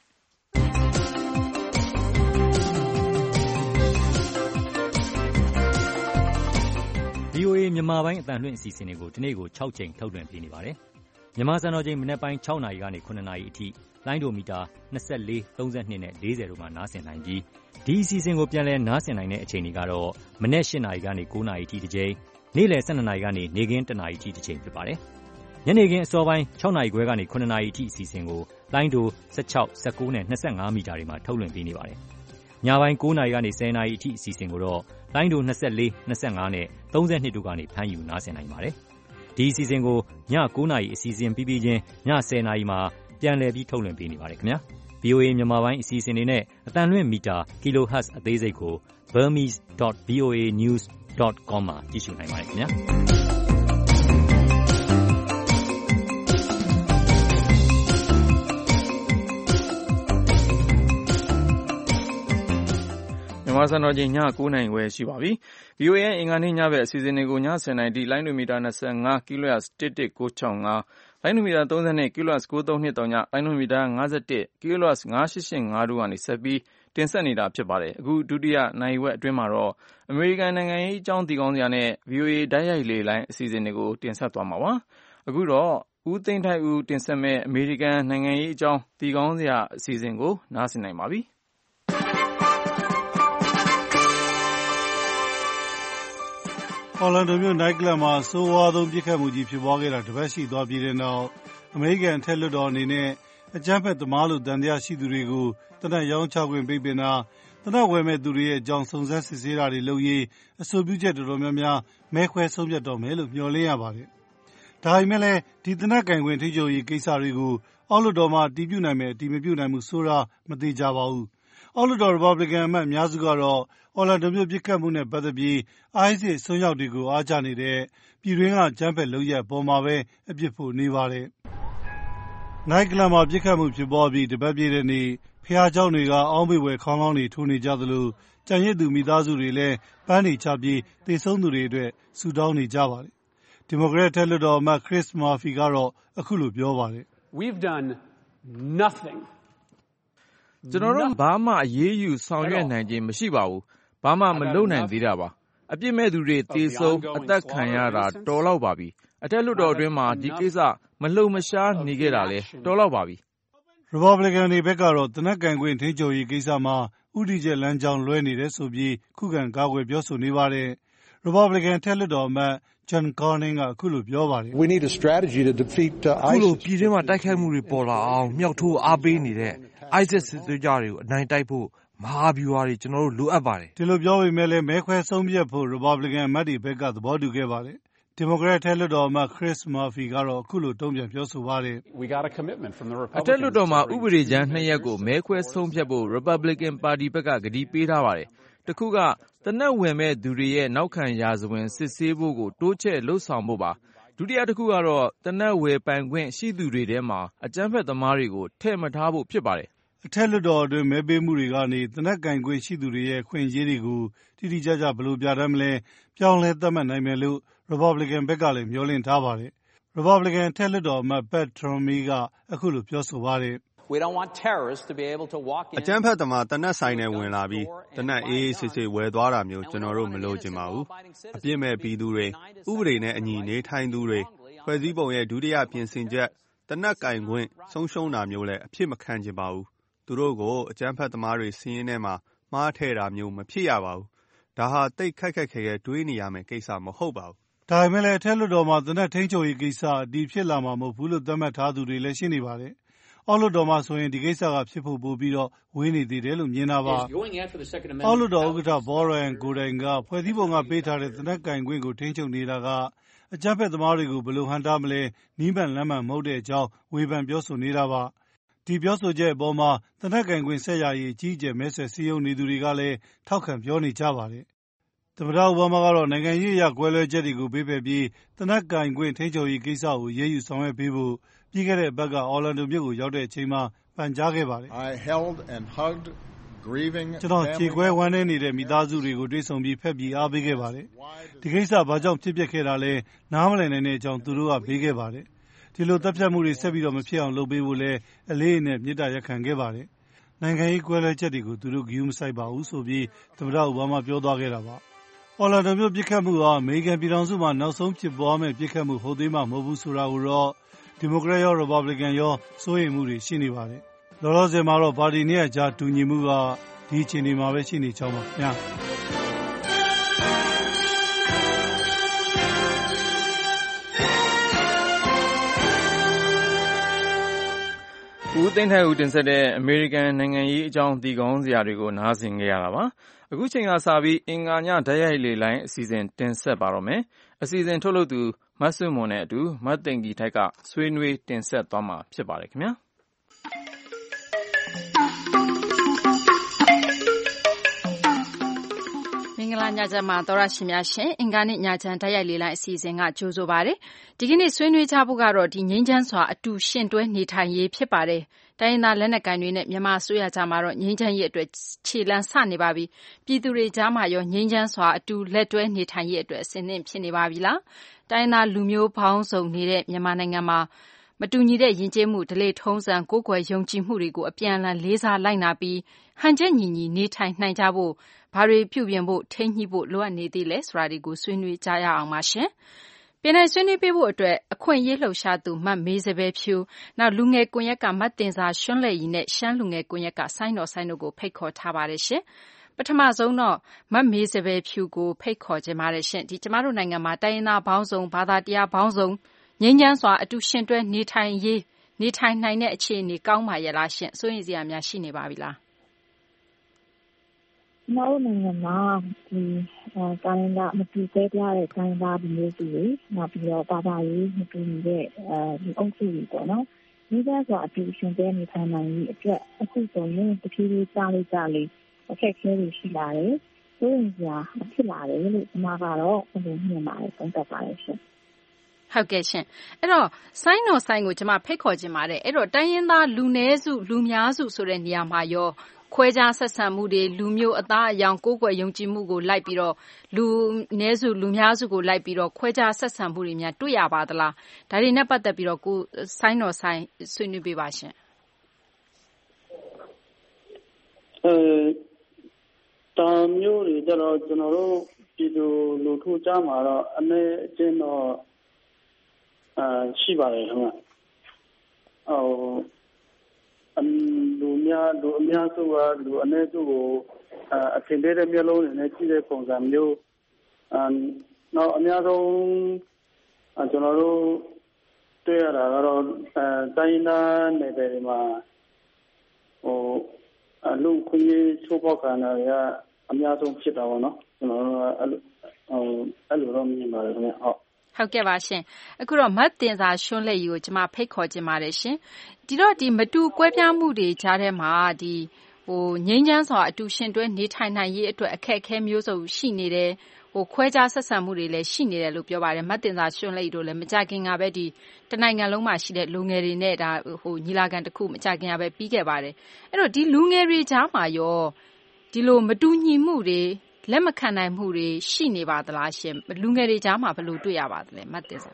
VOA မြန်မာပိုင်းအသံလွှင့်အစီအစဉ်တွေကိုဒီနေ့ကို6ချိန်ထုတ်လွှင့်ပေးနေပါတယ်။မြန်မာစံတော်ချိန်မနက်ပိုင်း6နာရီကနေ9နာရီအထိလိုင်းဒိုမီတာ24 32နဲ့40တို့မှာနားဆင်နိုင်ပြီးဒီအစီအစဉ်ကိုပြန်လည်နားဆင်နိုင်တဲ့အချိန်တွေကတော့မနက်8နာရီကနေ9နာရီအထိတစ်ချိန်နေ့လယ်12နာရီကနေနေ့ခင်း1နာရီအထိတစ်ချိန်ဖြစ်ပါတယ်။ညနေခင်းအစောပိုင်း6နာရီခွဲကနေ9နာရီအထိအစီအစဉ်ကိုလိုင်းတို16, 19နဲ့25မီတာတွေမှာထုတ်လွှင့်ပေးနေပါတယ်။ညပိုင်း9နာရီကနေ10နာရီအထိအစီအစဉ်ကိုတော့လိုင်းတို24, 25နဲ့32တို့ကနေဖမ်းယူနားဆင်နိုင်ပါတယ်။ဒီအစီအစဉ်ကိုည9နာရီအစီအစဉ်ပြီးချင်းည10နာရီမှာပြန်လည်ပြီးထုတ်လွှင့်ပေးနေပါတယ်ခင်ဗျာ။ VOA မြန်မာပိုင်းအစီအစဉ်တွေနဲ့အတန်လွှင့်မီတာ kilohertz အသေးစိတ်ကို burmese.voanews.com မှာကြည့်ရှုနိုင်ပါတယ်ခင်ဗျာ။မြန်မာစံတော်ချိန်ည9:00နာရီဝယ်ရှိပါပြီ။ VOA ရဲ့အင်္ဂါနေ့ညဘက်အစီအစဉ်တွေကိုည10:00နာရီထိလိုင်းဒိုမီတာ25 kHz 11965 လိုင်းဒိုမီတာ30 kHz 9323 လိုင်းဒိုမီတာ51 kHz 9885တို့ကနေဆက်ပြီးတင်ဆက်နေတာဖြစ်ပါတယ်။အခုဒုတိယနိုင်ဝက်အတွင်းမှာတော့အမေရိကန်နိုင်ငံရေးအကြောင်းသိကောင်းစရာနဲ့ VOA တိုက်ရိုက်လေလိုင်းအစီအစဉ်တွေကိုတင်ဆက်သွားမှာပါ။အခုတော့ဦးသိန်းထိုက်ဦးတင်ဆက်မဲ့အမေရိကန်နိုင်ငံရေးအကြောင်းသိကောင်းစရာအစီအစဉ်ကိုနားဆင်နိုင်ပါပြီ။အော်လန်ဒိုမြို့နိုင်ကလပ်မှာဆိုးဝါးဆုံးပစ်ခတ်မှုကြီးဖြစ်ပွားခဲ့တာတပတ်ရှိသွားပြီးတဲ့နောက်အမေရိကန်အထက်လွှတ်တော်အနေနဲ့အကြမ်းဖက်သမားလို့သံသယရှိသူတွေကိုသေနတ်ရောင်းချခွင့်ပိတ်ပင်တာသေနတ်ဝယ်မဲ့သူတွေရဲ့အကြောင်းစုံစမ်းစစ်ဆေးတာတွေလုပ်ရေးအဆိုပြုချက်တော်တော်များများမဲခွဲဆုံးဖြတ်တော့မယ်လို့မျှော်လင့်ရပါတယ်။ဒါပေမဲ့လည်းဒီသေနတ်ကင်ခွင့်ထိချုပ်ရေးကိစ္စတွေကိုအောက်လွှတ်တော်မှာတည်ပြုနိုင်မယ်အတည်မပြုနိုင်ဘူးဆိုတာမသိကြပါဘူး။အောက်လွှတ်တော်ရီပတ်ဘလစ်ကန်အမတ်အများစုကတော့အော်လန်ဒိုမြို့ပစ်ခတ်မှုနဲ့ပတ်သက်ပြီးISISဆွမ်းရောက်တွေကိုအားကျနေတဲ့ပြည်တွင်းကကြမ်းဖက်လုပ်ရက်ပေါ်မှာပဲအပြစ်ဖို့နေပါတယ်။နိုင်ကလပ်မှာပစ်ခတ်မှုဖြစ်ပွားပြီးတပတ်ပြည့်တဲ့နေ့ဖျားเจ้าတွေကအောင်းမေဝယ်ခေါင်းလောင်းတွေထိုးနေကြသလိုကြံရစ်သူမိသားစုတွေလည်းပန်းတွေချပြီးတေဆုံးသူတွေအတွက်ဆူတောင်းနေကြပါတယ်။ဒီမိုကရက်ထက်လွှတ်တော်အမတ် Chris Murphy ကတော့အခုလိုပြောပါတယ်။ We've done nothing ကျွန်တော်တို့ဘာမှအရေးယူဆောင်ရွက်နိုင်ခြင်းမရှိပါဘူး။ဘာမှမလုပ်နိုင်သေးတာပါ။အပြစ်မဲ့သူတွေတေဆုံးအသက်ခံရတာတော်လောက်ပါပြီ။အထက်လွှတ်တော်အတွင်းမှာဒီကိစ္စမလှုပ်မရှားနေခဲ့တာလဲတော်လောက်ပါပြီ။ Republican တွေဘက်ကတော့သေနတ်ကင်ခွင့်ထိချုပ်ရေးကိစ္စမှာဥတီချက်လမ်းကြောင်းလွဲနေတယ်ဆိုပြီးခုခံကာကွယ်ပြောဆိုနေပါတယ်။ Republican ထက်လွှတ်တော်အမတ်John Cornyn ကအခုလိုပြောပါတယ်။ We need a strategy to defeat ISIS ခုလိုပြည်တွင်းမှာတိုက်ခိုက်မှုတွေပေါ်လာအောင်မြောက်ထိုးအားပေးနေတဲ့ ISIS စစ်သွေးကြွတွေကိုအနိုင်တိုက်ဖို့မဟာဗျူဟာတွေကျွန်တော်တို့လိုအပ်ပါတယ်ဒီလိုပြောပေမဲ့လည်းမဲခွဲဆုံးဖြတ်ဖို့ Republican အမတ်တွေဘက်ကသဘောတူခဲ့ပါတယ်။ Democrat ထက်လွှတ်တော်အမတ် Chris Murphy ကတော့အခုလိုတုံ့ပြန်ပြောဆိုပါတယ်။ We got a commitment from the Republicans အထက်လွှတ်တော်မှာဥပဒေကြမ်း2ရပ်ကိုမဲခွဲဆုံးဖြတ်ဖို့ Republican ပါတီဘက်ကကတိပေးထားပါတယ်။တစ်ခုကသေနတ်ဝယ်မဲ့သူတွေရဲ့နောက်ခံရာဇဝင်စစ်ဆေးဖို့ကိုတိုးချဲ့လှုပ်ဆောင်ဖို့ပါ။ဒုတိယတစ်ခုကတော့သေနတ်ဝယ်ပိုင်ခွင့်ရှိသူတွေထဲမှာအကြမ်းဖက်သမားတွေကိုထည့်မထားဖို့ဖြစ်ပါတယ်။အထက်လွှတ်တော်အတွင်းမဲပေးမှုတွေကနေသေနတ်ကင်ခွင့်ရှိသူတွေရဲ့ခွင့်ရေးတွေကိုတိတိကျကျဘယ်လိုပြဋ္ဌာန်းမလဲပြောင်းလဲသတ်မှတ်နိုင်မယ်လို့ Republican ဘက်ကလည်းမျှော်လင့်ထားပါတယ်။ Republican ထက်လွှတ်တော်အမတ် Pat Toomey ကအခုလိုပြောဆိုပါတယ်။ We don't want terrorists to be able to walk in အကြမ်းဖက်သမားသေနတ်ဆိုင်နဲ့ဝင်လာပြီးသေနတ်အေးအေးဆေးဆေးဝယ်သွားတာမျိုးကျွန်တော်တို့မလုပ်ချင်ပါဘူး။အပြစ်မဲ့ပြည်သူတွေဥပဒေနဲ့အညီနေထိုင်သူတွေဖွဲ့စည်းပုံရဲ့ဒုတိယပြင်ဆင်ချက်သေနတ်ကင်ခွင့်ဆုံးရှုံးတာမျိုးလည်းအဖြစ်မခံချင်ပါဘူး။သူတို့ကိုအကြမ်းဖက်သမားတွေစီးရင်ထဲမှာမှားထည့်တာမျိုးမဖြစ်ရပါဘူး။ဒါဟာတိတ်ခက်ခက်ခဲခဲတွေးနေရမယ့်ကိစ္စမဟုတ်ပါဘူး။ဒါပေမဲ့လည်းအထက်လွှတ်တော်မှာသေနတ်ထိန်းချုပ်ရေးကိစ္စအတည်ဖြစ်လာမှာမဟုတ်ဘူးလို့သတ်မှတ်ထားသူတွေလည်းရှိနေပါတယ်။အောက်လွှတ်တော်မှာဆိုရင်ဒီကိစ္စကဖြစ်ဖို့ပိုပြီးတော့ဝေးနေသေးတယ်လို့မြင်တာပါ။အောက်လွှတ်တော်ဥက္ကဋ္ဌ Paul Ryan ကိုယ်တိုင်ကဖွဲ့စည်းပုံကပေးထားတဲ့သေနတ်ကင်ခွင့်ကိုထိန်းချုပ်နေတာကအကြမ်းဖက်သမားတွေကိုဘယ်လိုဟန့်တားမလဲနီးပန့်လမ်းမှန်မဟုတ်တဲ့အကြောင်းဝေဖန်ပြောဆိုနေတာပါ။ဒီပြောဆိုချက်အပေါ်မှာသေနတ်ကင်ခွင့်ဆက်ရရေးကြီးကျယ်မဲဆွယ်စည်းရုံးနေသူတွေကလည်းထောက်ခံပြောနေကြပါတယ်။သမ္မတအိုဘားမားကတော့နိုင်ငံရေးအရကွဲလွဲချက်တွေကိုဘေးဖယ်ပြီးသေနတ်ကင်ခွင့်ထိန်းချုပ်ရေးကိစ္စကိုရေးယူဆောင်ရွက်ပေးဖို့ပြီးခဲ့တဲ့အပတ်ကအော်လန်ဒိုမြို့ကိုရောက်တဲ့အချိန်မှာပန်ကြားခဲ့ပါတယ်ကျွန်တော်ခြေခွဲဝမ်းနေနေတဲ့မိသားစုတွေကိုတွေ့ဆုံပြီးဖက်ပြီးအားပေးခဲ့ပါတယ်ဒီကိစ္စဘာကြောင့်ဖြစ်ပျက်ခဲ့တာလဲနားမလည်နိုင်တဲ့အကြောင်းသူတို့ကပေးခဲ့ပါတယ်ဒီလိုတပ်ဖြတ်မှုတွေဆက်ပြီးတော့မဖြစ်အောင်လုပ်ပေးဖို့လဲအလေးအနက်မေတ္တာရပ်ခံခဲ့ပါတယ်နိုင်ငံရေးကွဲလွဲချက်တွေကိုသူတို့ဂရုမစိုက်ပါဘူးဆိုပြီးသမ္မတအိုဘားမားပြောသွားခဲ့တာပါအော်လန်ဒိုမြို့ပစ်ခတ်မှုဟာအမေရိကန်ပြည်ထောင်စုမှာနောက်ဆုံးဖြစ်ပွားမဲ့ပစ်ခတ်မှုဟုတ်သေးမှမဟုတ်ဘူးဆိုတာကိုတော့ဒီမိုကရက်ရောရီပတ်ဘလစ်ကန်ရောစိုးရိမ်မှုတွေရှိနေပါတယ်လောလောဆယ်မှာတော့ပါတီနဲ့အကြားတူညီမှုကဒီအခြေအနေမှာပဲရှိနေကြောင်းပါခင်ဗျာဦးသိန်းထိုက်ဦးတင်ဆက်တဲ့အမေရိကန်နိုင်ငံရေးအကြောင်းသိကောင်းစရာတွေကိုနားဆင်ကြရတာပါ။အခုချိန်ကစပြီးအင်္ဂါညဓာတ်ရိုက်လေလိုင်းအစီအစဉ်တင်ဆက်ပါတော့မယ်။အစီအစဉ်ထုတ်လုပ်သူမဆွေမွန်နဲ့အတူမသိင်္ဂီထိုက်ကဆွေးနွေးတင်ဆက်သွားမှာဖြစ်ပါတယ်ခင်ဗျာ။မင်္ဂလာညချမ်းပါသောရရှင်များရှင်အင်္ဂါနေ့ညချမ်းဓာတ်ရိုက်လေလိုင်းအစီအစဉ်ကကြိုဆိုပါတယ်ဒီကနေ့ဆွေးနွေးကြဖို့ကတော့ဒီငြိမ်းချမ်းစွာအတူရှင်တွဲနေထိုင်ရေးဖြစ်ပါတယ်တိုင်းရင်းသားလက်နက်ကိုင်တွေနဲ့မြန်မာအစိုးရကြားမှာတော့ငြိမ်းချမ်းရေးအတွက်ခြေလှမ်းဆနေပါပြီပြည်သူတွေကြားမှာရောငြိမ်းချမ်းစွာအတူလက်တွဲနေထိုင်ရေးအတွက်အစဉ်သင့်ဖြစ်နေပါပြီလားတိုင်းရင်းသားလူမျိုးပေါင်းစုံနေတဲ့မြန်မာနိုင်ငံမှာမတူညီတဲ့ယဉ်ကျေးမှုဓလေ့ထုံးစံကိုးကွယ်ယုံကြည်မှုတွေကိုအပြန်အလှန်လေးစားလိုက်နာပြီးဟန်ချက်ညီညီနေထိုင်နိုင်ကြဖို့ဘာတွေပြုပြင်ဖို့ထိန်းညှိဖို့လိုအပ်နေသေးလဲဆိုတာတွေကိုဆွေးနွေးကြရအောင်ပါရှင်။ပြည်내ဆွေးနွေးပေးဖို့အတွက်အခွင့်အရေးလှုပ်ရှားသူမတ်မေးစပယ်ဖြူနောက်လူငယ်ကွန်ရက်ကမတ်တင်စာရွှန်းလဲ့ရီနဲ့ရှမ်းလူငယ်ကွန်ရက်ကဆိုင်းတော်ဆိုင်းတို့ကိုဖိတ်ခေါ်ထားပါတယ်ရှင်။ပထမဆုံးတော့မတ်မေးစပယ်ဖြူကိုဖိတ်ခေါ်ခြင်းပါတယ်ရှင်။ဒီကျမတို့နိုင်ငံမှာတိုင်းရင်းသားပေါင်းစုံဘာသာတရားပေါင်းစုံငြိမ်းချမ်းစွာအတူရှင်တွဲနေထိုင်နိုင်တဲ့အခြေအနေကောင်းပါရဲ့လားရှင်။စိုးရိမ်စရာများရှိနေပါပြီလား။ကျွန်တော်တို့နိုင်ငံမှာဒီတိုင်းရင်းသားမတူကွဲပြားတဲ့တိုင်းရင်းသားလူမျိုးစုတွေနောက်ပြီးတော့ဘာသာရေးမတူညီတဲ့ဒီအုပ်စုတွေပေါ့နော်ဒီကဆိုအတူရှင်တွဲနေထိုင်နိုင်ရေးအတွက်အခုဆိုရင်တဖြည်းဖြည်းကြားလေးအခက်အခဲတွေရှိလာတယ်စိုးရိမ်စရာဖြစ်လာတယ်လို့ကျွန်မကတော့ဘယ်လိုမြင်ပါလဲသုံးသပ်ပါတယ်ရှင်ဟုတ်ကဲ့ရှင်အဲ့တော့ဆိုင်းတော်ဆိုင်းကိုကျွန်မဖိတ်ခေါ်ခြင်းပါတယ်အဲ့တော့တိုင်းရင်းသားလူနည်းစုလူများစုဆိုတဲ့နေရာမှာရောခွဲခြားဆက်ဆံမှုတွေလူမျိုးအသားအရောင်ကိုယ်ကွယ်ယုံကြည်မှုကိုလိုက်ပြီးတော့လူနည်းစုလူများစုကိုလိုက်ပြီးတော့ခွဲခြားဆက်ဆံမှုတွေများတွေ့ရပါသလားဒါတွေနဲ့ပတ်သက်ပြီးတော့ကိုဆိုင်းတော်ဆိုင်းဆွေးနွေးပေးပါရှင်တာမျိုးတွေကျတော့ကျွန်တော်တို့ပြည်သူလူထုကြားမှာတော့အနေအချင်းတော့ရှိပါတယ်ခင်ဗျလူအများစုကလူအနည်းစုကိုအထင်သေးတဲ့မျိုးလုံးတွေနဲ့ကြည့်တဲ့ပုံစံမျိုးနောက်အများဆုံးကျွန်တော်တို့တွေ့ရတာကတော့တိုင်းသားနယ်ပယ်တွေမှာလူခွင့်ရေးချိုးဖောက်ခံရတာကအများဆုံးဖြစ်တာပေါ့နော်ကျွန်တော်တို့အဲ့လိုတော့မြင်ပါတယ်ခင်ဗျဟုတ်ကဲ့ပါရှင်အခုတော့မတ်တင်စာရွှန်းလဲ့ရီကိုကျွန်မဖိတ်ခေါ်ခြင်းပါတယ်ရှင်ဒီတော့ဒီမတူကွဲပြားမှုတွေကြားထဲမှာဒီငြိမ်းချမ်းစွာအတူရှင်တွဲနေထိုင်နိုင်ရေးအတွက်အခက်အခဲမျိုးစုံရှိနေတယ်ခွဲခြားဆက်ဆံမှုတွေလည်းရှိနေတယ်လို့ပြောပါတယ်မတ်တင်စာရွှန်းလဲ့ရီတို့လည်းမကြခင်ကပဲဒီတနိုင်ငံလုံးမှာရှိတဲ့လူငယ်တွေနဲ့ဒါညီလာခံတစ်ခုမကြခင်ကပဲပြီးခဲ့ပါတယ်အဲ့တော့ဒီလူငယ်တွေကြားမှာရောဒီလိုမတူညီမှုတွေလက်မခံနိုင်မှုတွေရှိနေပါသလားရှင်လူငယ်တွေကြားမှာဘယ်လိုတွေ့ရပါသလဲမတ်တင်စာ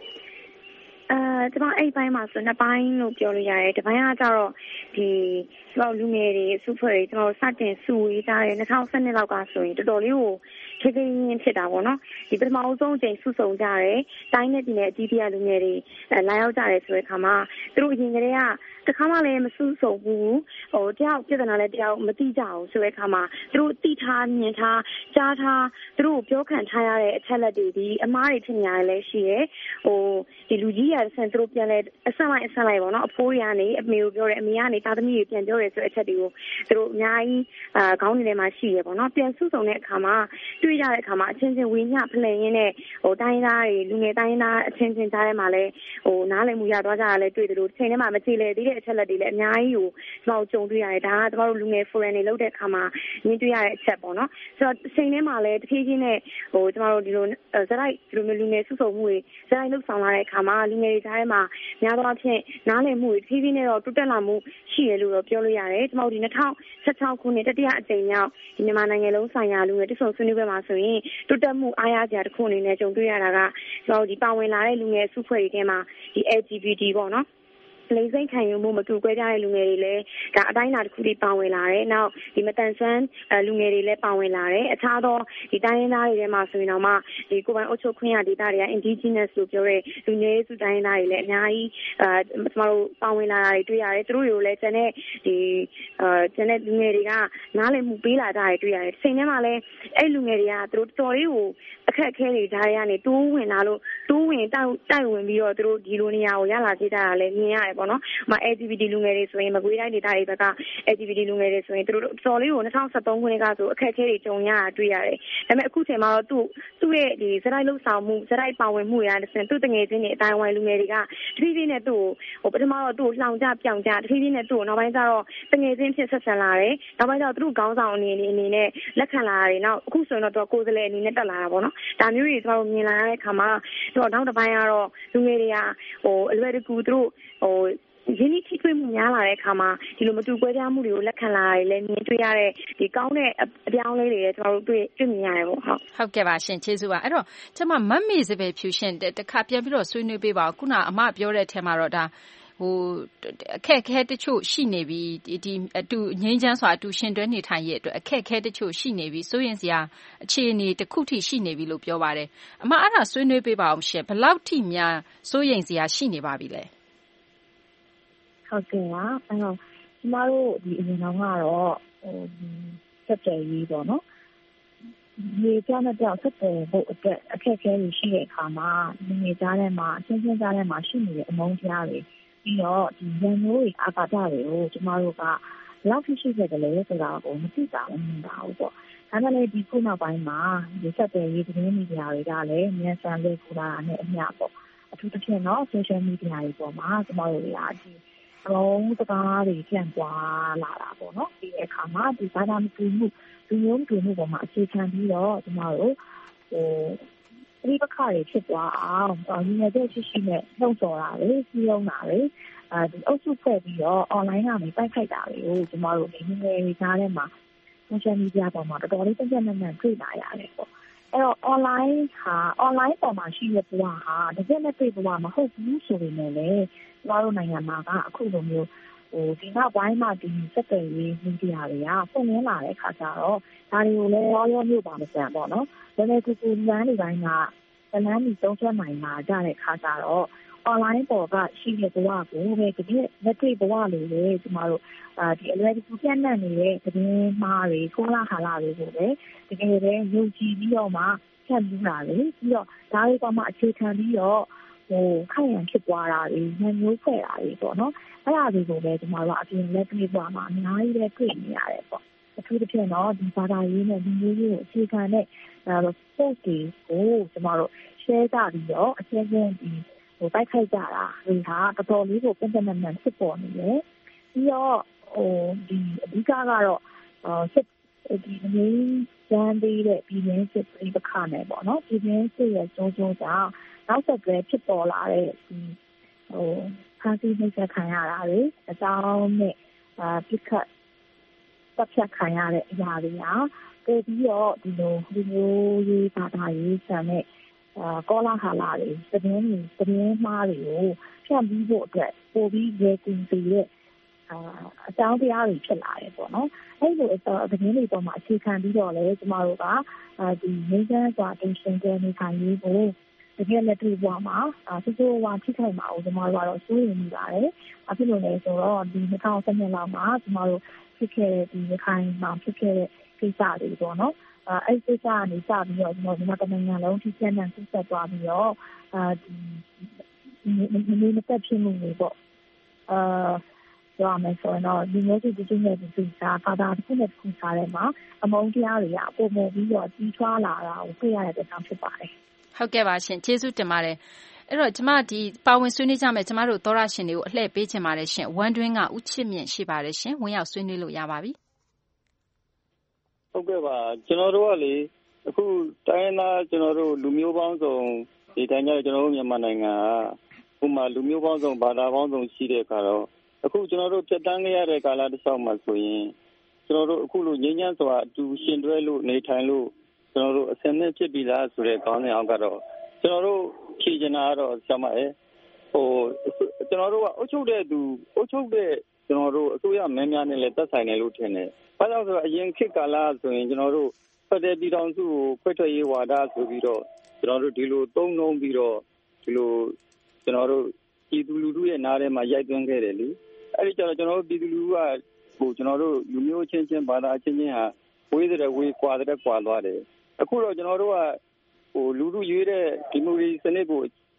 ကျွန်တော်အဲ့ဘိုင်းမှာဆိုနှစ်ပိုင်းလို့ပြောလို့ရတယ်တစ်ပိုင်းကကျတော့ဒီကျွန်တော်လူငယ်တွေစုဖွဲ့တွေကျွန်တော်စတင်စုဝေးကြတယ်2012လောက်ကဆိုရင်တော်တော်လေးကိုထိထိရင်းဖြစ်တာပေါ့နော်ဒီပထမဆုံးအချိန်စုဆုံကြတယ်တိုင်းနဲ့ပြည်နယ်အကြီးကြီးလူငယ်တွေလာရောက်ကြတယ်ဆိုတဲ့အခါမှာသူတို့အရင်ကတည်းကတခါမှလည်းမစုဆုံဘူးတယောက်ပြဿနာလည်းတယောက်မသိကြဘူးဆိုတဲ့အခါမှာသူတို့သိထားမြင်ထားကြားထားသူတို့ပြောခံထားရတဲ့အချက်လက်တွေဒီအမားတွေဖြစ်နေရတယ်လည်းရှိတယ်ဒီလူကြီးရဆန်သူတို့ပြန်လဲအဆက်လိုက်ပေါ့နော်အဖိုးတွေကနေအမေကိုပြောတယ်အမေကနေသားသမီးတွေပြန်ပြောတယ်ဆိုတဲ့အချက်တွေကိုသူတို့အများကြီးခေါင်းထဲမှာရှိရပေါ့နော်ပြန်စုဆုံတဲ့အခါမှာတွေ့ရတဲ့အခါမှာအချင်းချင်းဝင်းညဖလှယ်ရင်းနဲ့တိုင်းသားတွေလူငယ်တိုင်းသားအချင်းချင်းကြားထဲမှာလည်းနားလည်မှုရသွားကြတာလည်းတွေ့တယ်လို့ချိန်ထဲမှာမကြည့်လေသေးတဲ့အချက်လက်တွေလည်းအများကြီးကိုကျွန်တော်ကြုံတွေ့ရတယ်ဒါကကျွန်တော်တို့လူငယ် forum တွေလုပ်တဲ့အခါမှာမြင်တွေ့ရတဲ့အချက်ပေါ့နော်ဆိုတော့ချိန်ထဲမှာလည်းတဖြည်းဖြည်းနဲ့ကျွန်တော်တို့ဒီလိုဇက်လိုက်ဒီလိုမျိုးလူငယ်စုဆုံမှုတွေဇက်လိုက်လှုပ်ဆောင်လာတဲ့အခါမှာလူငယ်တွေကြားထဲမှာများသောအားဖြင့်နားလည်မှုတွေတဖြည်းဖြည်းနဲ့တော့တိုးတက်လာမှုရှိရလို့တော့ပြောလို့ရတယ်ကျွန်တော်ဒီ2016ခုနှစ်တတိယအကြိမ်မြောက်ဒီမြန်မာနိုင်ငံလုံးဆိုင်ရာလူငယ်တဆုံဆွေးနွေးပွဲမှာဆိုရင်တိုးတက်မှုအားရစရာတစ်ခုအနေနဲ့ကြုံတွေ့ရတာကကျွန်တော်ဒီပါဝင်လာတဲ့လူငယ်စုဖွဲ့တွေထဲမှာဒီ LGBT ပေါ့နော်လိင်စိတ်ခံယူမှုမတူကွဲပြားတဲ့လူငယ်တွေလည်းဒါအတိုင်းအတာတစ်ခုထိပါဝင်လာတယ်။နောက်ဒီမတန်ဆွမ်းလူငယ်တွေလည်းပါဝင်လာတယ်။အခြားသောဒီတိုင်းရင်းသားတွေထဲမှာဆိုရင်တော့မှဒီကိုယ်ပိုင်အုပ်ချုပ်ခွင့်ရဒေသတွေက indigenous လို့ပြောတဲ့လူငယ်စုတိုင်းရင်းသားတွေလည်းအများကြီးကျွန်တော်တို့ပါဝင်လာတာတွေတွေ့ရတယ်။သူတို့တွေကိုလည်းကျန်တဲ့လူငယ်တွေကနားလည်မှုပေးလာကြတယ်တွေ့ရတယ်။စိတ်ထဲမှာလည်းအဲ့လူငယ်တွေကသူတို့တော်လေးကိုအခက်အခဲတွေကြားရနေတိုးဝင်လာလို့တိုးဝင်တိုက်ဝင်ပြီးတော့သူတို့ဒီလိုနေရာကိုရလာကြတာလည်းမြင်ရတယ်ပေါ့နော်LGBT လူငယ်တွေဆိုရင်မကွေးတိုင်းဒေသတွေဘက်က LGBT လူငယ်တွေဆိုရင်သူတို့တော်လေးကို2013ခုနှစ်ကဆိုအခက်အခဲတွေကြုံရတာတွေ့ရတယ်ဒါပေမဲ့အခုချိန်မှာတော့သူ့ရဲ့ဒီစရိုက်လှုပ်ဆောင်မှုစရိုက်ပါဝင်မှုတွေကသူ့တငယ်ချင်းတွေအတိုင်းဝိုင်းလူငယ်တွေကတဖြည်းဖြည်းနဲ့သူ့ကိုပထမတော့သူ့ကိုလှောင်ကြပြောင်ကြတဖြည်းဖြည်းနဲ့သူ့ကိုနောက်ပိုင်းကျတော့တငယ်ချင်းဖြစ်ဆက်ဆံလာတယ်နောက်ပိုင်းကျတော့သူတို့ခေါင်းဆောင်အနေနဲ့လက်ခံလာတယ်နောက်အခုဆိုရင်တော့ကိုယ်စလဲအနေနဲ့တက်လာတာပေါ့နော်ဒါမျိုးတွေကျွန်တော်တို့မြင်လာရတဲ့အခါမှာတော့နောက်တစ်ပိုင်းကတော့လူငယ်တွေကအလွယ်တကူသူတို့ရင်းနှီးထိတွေ့မှုများလာတဲ့အခါမှာဒီလိုမတူကွဲပြားမှုတွေကိုလက်ခံလာရတယ်လည်းမြင်တွေ့ရတဲ့ဒီကောင်းတဲ့အပြောင်းလဲတွေကျွန်တော်တို့တွေ့မြင်ရတယ်ပေါ့ဟုတ်ကဲ့ပါရှင်ကျေးဇူးပါအဲ့တော့ကျွန်မမတ်မေစပယ်ဖြူရှင်တခါပြန်ပြီးတော့ဆွေးနွေးပေးပါဦးခုနအမပြောတဲ့အထက်မှာတော့ဒါအခက်အခဲတချို့ရှိနေပြီဒီအတူငြိမ်းချမ်းစွာအတူရှင်တွဲနေထိုင်ရတဲ့အတွက်အခက်အခဲတချို့ရှိနေပြီစိုးရင်စရာအခြေအနေတစ်ခုထိရှိနေပြီလို့ပြောပါတယ်အမအဲ့ဒါဆွေးနွေးပေးပါအောင်ရှင်ဘယ်လောက်ထိများစိုးရင်စရာရှိနေပါပြီလဲဟုတ်ကဲ့ပါအဲ့တော့ကျမတို့ဒီအရင်ကတော့ဆက်တယ်ရေးပေါ့နော်ဒီကြောင့်တော့ဆက်တယ်ဖို့အတွက်အခက်အခဲတွေရှိတဲ့အခါမှာနေကြတဲ့မှာအချင်းချင်းကြားထဲမှာရှိနေတဲ့အမုန်းတရားတွေပြီးတော့ဒီရန်မျိုးတွေအာဃာတတွေကိုကျမတို့ကလောက်ရှိခဲ့တယ်လေဆိုတာကိုမသိတာမမြင်တာဘူးပေါ့ဒါမှလည်းဒီခုနောက်ပိုင်းမှာဒီဆက်တယ်ရေးသတင်းမီဒီယာတွေကလည်းမြန်ဆန်လေးကူလာနဲ့အမျှပေါ့အထူးသဖြင့်တော့ social media တွေပေါ်မှာကျမတို့တွေကဒီအလုံးစကားတွေပြန်ပွားလာတာပေါ့နော်ဒီအခါမှာဒီဘာသာမတူမှုလူမျိုးတူမှုပေါ်မှာအခြေခံပြီးတော့ကျမတို့ဒီပခါတွေဖြစ်သွားအောင်ညီမတို့ရှိနဲ့နှုတ်ဆော်တာလေစီးရုံးတာလေဒီအုပ်စုဖွဲ့ပြီးတော့ online ကနေတိုက်ခိုက်တာတွေကိုကျမတို့ဒီငယ်ငယ်လေးကြားထဲမှာ social media ပေါ်မှာတော်တော်လေးတက်တက်နက်နက်တွေ့လာရတယ်ပေါ့အဲ့တော့ online ပေါ်မှာရှိတဲ့ဘဝဟာတကယ်နဲ့တွေ့ဘဝမဟုတ်ဘူးဆိုပေမဲ့လည်းကျမတို့နိုင်ငံမှာကအခုလိုမျိုးဒီနောက်ပိုင်းမှာဒီစက်တယ်ရေးမီဒီယာတွေကပုံရင်းလာတဲ့ခါကျတော့ဒါတွေကိုလည်းရောမျိုးပါမစံပေါ့နော်ဒါပေမဲ့ကူလမ်းတွေတိုင်းကလမ်းကြီးသုံးချက်နိုင်လာကြတဲ့ခါကျတော့ online ပေါ်ကရှိတဲ့ဘဝကိုပဲတကယ်လက်တွေ့ဘဝလိုလေကျမတို့ဒီအလွယ်တကူပြန့်နှံ့နေတဲ့သတင်းမှားတွေခေါလာဟာလာတွေကိုပဲတကယ်ပဲယုံကြည်ပြီးတော့မှဖြန့်ပြီးတာလေပြီးတော့ဒါတွေကမှအခြေခံပြီးတော့ခိုင်ရန်ဖြစ်သွားတာတွေညမျိုးဖွဲ့တာတွေပေါ့နော်အဲ့ဒါတွေကိုပဲကျမတို့အပြင်လက်တွေ့ဘဝမှာအများကြီးပဲတွေ့နေရတယ်ပေါ့အထူးသဖြင့်တော့ဒီဘာသာရေးနဲ့ဒီမျိုးကိုအခြေခံတဲ့post တွေကိုကျမတို့ share ကြပြီးတော့အချင်းချင်းဒီတိုက်ခိုက်ကြတာတွေဟာတော်တော်လေးကိုပြင်းပြင်းထန်ထန်ဖြစ်ပေါ်နေတယ်ပြီးတော့ဒီအဓိကကတော့ဒီငင်းရန်သေးတဲ့ပြည်ရင်းစစ်ပြည်ပခနဲ့ပေါ့နော်ပြည်ရင်းစစ်ရဲ့ကျိုးကြောင့်နောက်ဆက်တွဲဖြစ်ပေါ်လာတဲ့ဒီဖန်ဆီးနှိပ်စက်ခံရတာတွေအကြောင်းနဲ့ပြစ်ခတ်တပ်ဖြတ်ခံရတဲ့အရာတွေဟာပို့ပြီးတော့ဒီလိုဒီမျိုးရေးဘာသာရေးဆန်တဲ့ကောလာဟာလာတွေသတင်းမှားတွေကိုဖြန့်ပြီးဖို့အတွက်ပို့ပြီးရေကူစီတဲ့အကြောင်းတရားတွေဖြစ်လာတယ်ပေါ့နော်အဲ့လိုသတင်းတွေပေါ်မှာအခြေခံပြီးတော့လေကျမတို့ကဒီနေကျန်းစွာတင်ရှင်တဲ့နေထိုင်ရေးကိုတကယ်လက်တွေ့ဘဝမှာစိုးစိုးဝါထိခိုက်မှာအောင်ကျမတို့ကတော့စိုးရိမ်နေပါတယ်။အခုလိုလေဆိုတော့ဒီ2012လောက်မှာကျမတို့ဖြစ်ခဲ့တဲ့ဒီခိုင်မှာဖြစ်ခဲ့တဲ့ကိစ္စတွေပေါ့နော်။အဲ့ဒီကိစ္စကနေစပြီးတော့ကျွန်တော်ဒီမှာတနိုင်ငံလုံးထိကျန်းတဲ့ဆက်သွားပြီးတော့ဒီမသက်ဖြစ်မှုတွေပေါ့ပြောရမယ်ဆိုရင်တော့ဒီမျိုးစုတည်နေတဲ့ဒီစားဘာသာတစ်ခုနဲ့တစ်ခုစားထဲမှာအမုန်းတရားတွေကပုံမှန်ပြီးတော့ကြီးထွားလာတာကိုတွေ့ရတဲ့ကြောင့်ဖြစ်ပါတယ်ဟုတ်ကဲ့ပါရှင်ကျေးဇူးတင်ပါတယ်အဲ့တော့ကျမဒီပါဝင်ဆွေးနွေးကြမယ်ကျမတို့သောရရှင်တွေကိုအလှည့်ပေးချင်ပါတယ်ရှင်ဝမ်တွင်းကဦးချစ်မြင့်ရှိပါတယ်ရှင်ဝင်ရောက်ဆွေးနွေးလို့ရပါပြီဟုတ်ကဲ့ပါကျွန်တော်တို့ကလေအခုတိုင်းသားကျွန်တော်တို့လူမျိုးပေါင်းစုံဒီတိုင်းကြကျွန်တော်တို့မြန်မာနိုင်ငံကဥပမာလူမျိုးပေါင်းစုံဘာသာပေါင်းစုံရှိတဲ့အခါတော့အခုကျွန်တော်တို့ဖြတ်တန်းခဲ့ရတဲ့ကာလတစ်လျှောက်မှာဆိုရင်ကျွန်တော်တို့အခုလိုငြိမ်းချမ်းစွာအတူရှင်တွဲလို့နေထိုင်လို့ကျွန်တော်တို့အစင်းနဲ့ဖြစ်ပြီလားဆိုတဲ့ခေါင်းစဉ်အောက်ကတော့ကျွန်တော်တို့ဖြေချင်တာကတော့ဆရာမကျွန်တော်တို့ကအုပ်ချုပ်တဲ့ကျွန်တော်တို့အစိုးရမင်းများနဲ့လည်းသက်ဆိုင်တယ်လို့ထင်တယ်။ဘာကြောင့်ဆိုတော့အရင်ခေတ်ကာလဆိုရင်ကျွန်တော်တို့ဖက်ဒရယ်ပြည်ထောင်စုကိုခွဲထွက်ရေးဝါဒဆိုပြီးတော့ကျွန်တော်တို့ဒီလိုသုံးနှုန်းပြီးတော့ဒီလိုကျွန်တော်တို့ပြည်သူလူထုရဲ့နားထဲမှာရိုက်သွင်းခဲ့တယ်လေ။အဲဒီကျတော့ကျွန်တော်တို့ပြည်သူလူထုကကျွန်တော်တို့လူမျိုးချင်းချင်းဘာသာချင်းချင်းဟာဝေးတဲ့ဝေးကွာတဲ့ကွာသွားတယ်။အခုတော့ကျွန်တော်တို့ကလူထုရွေးတဲ့ဒီမိုကရေစီစနစ်ကို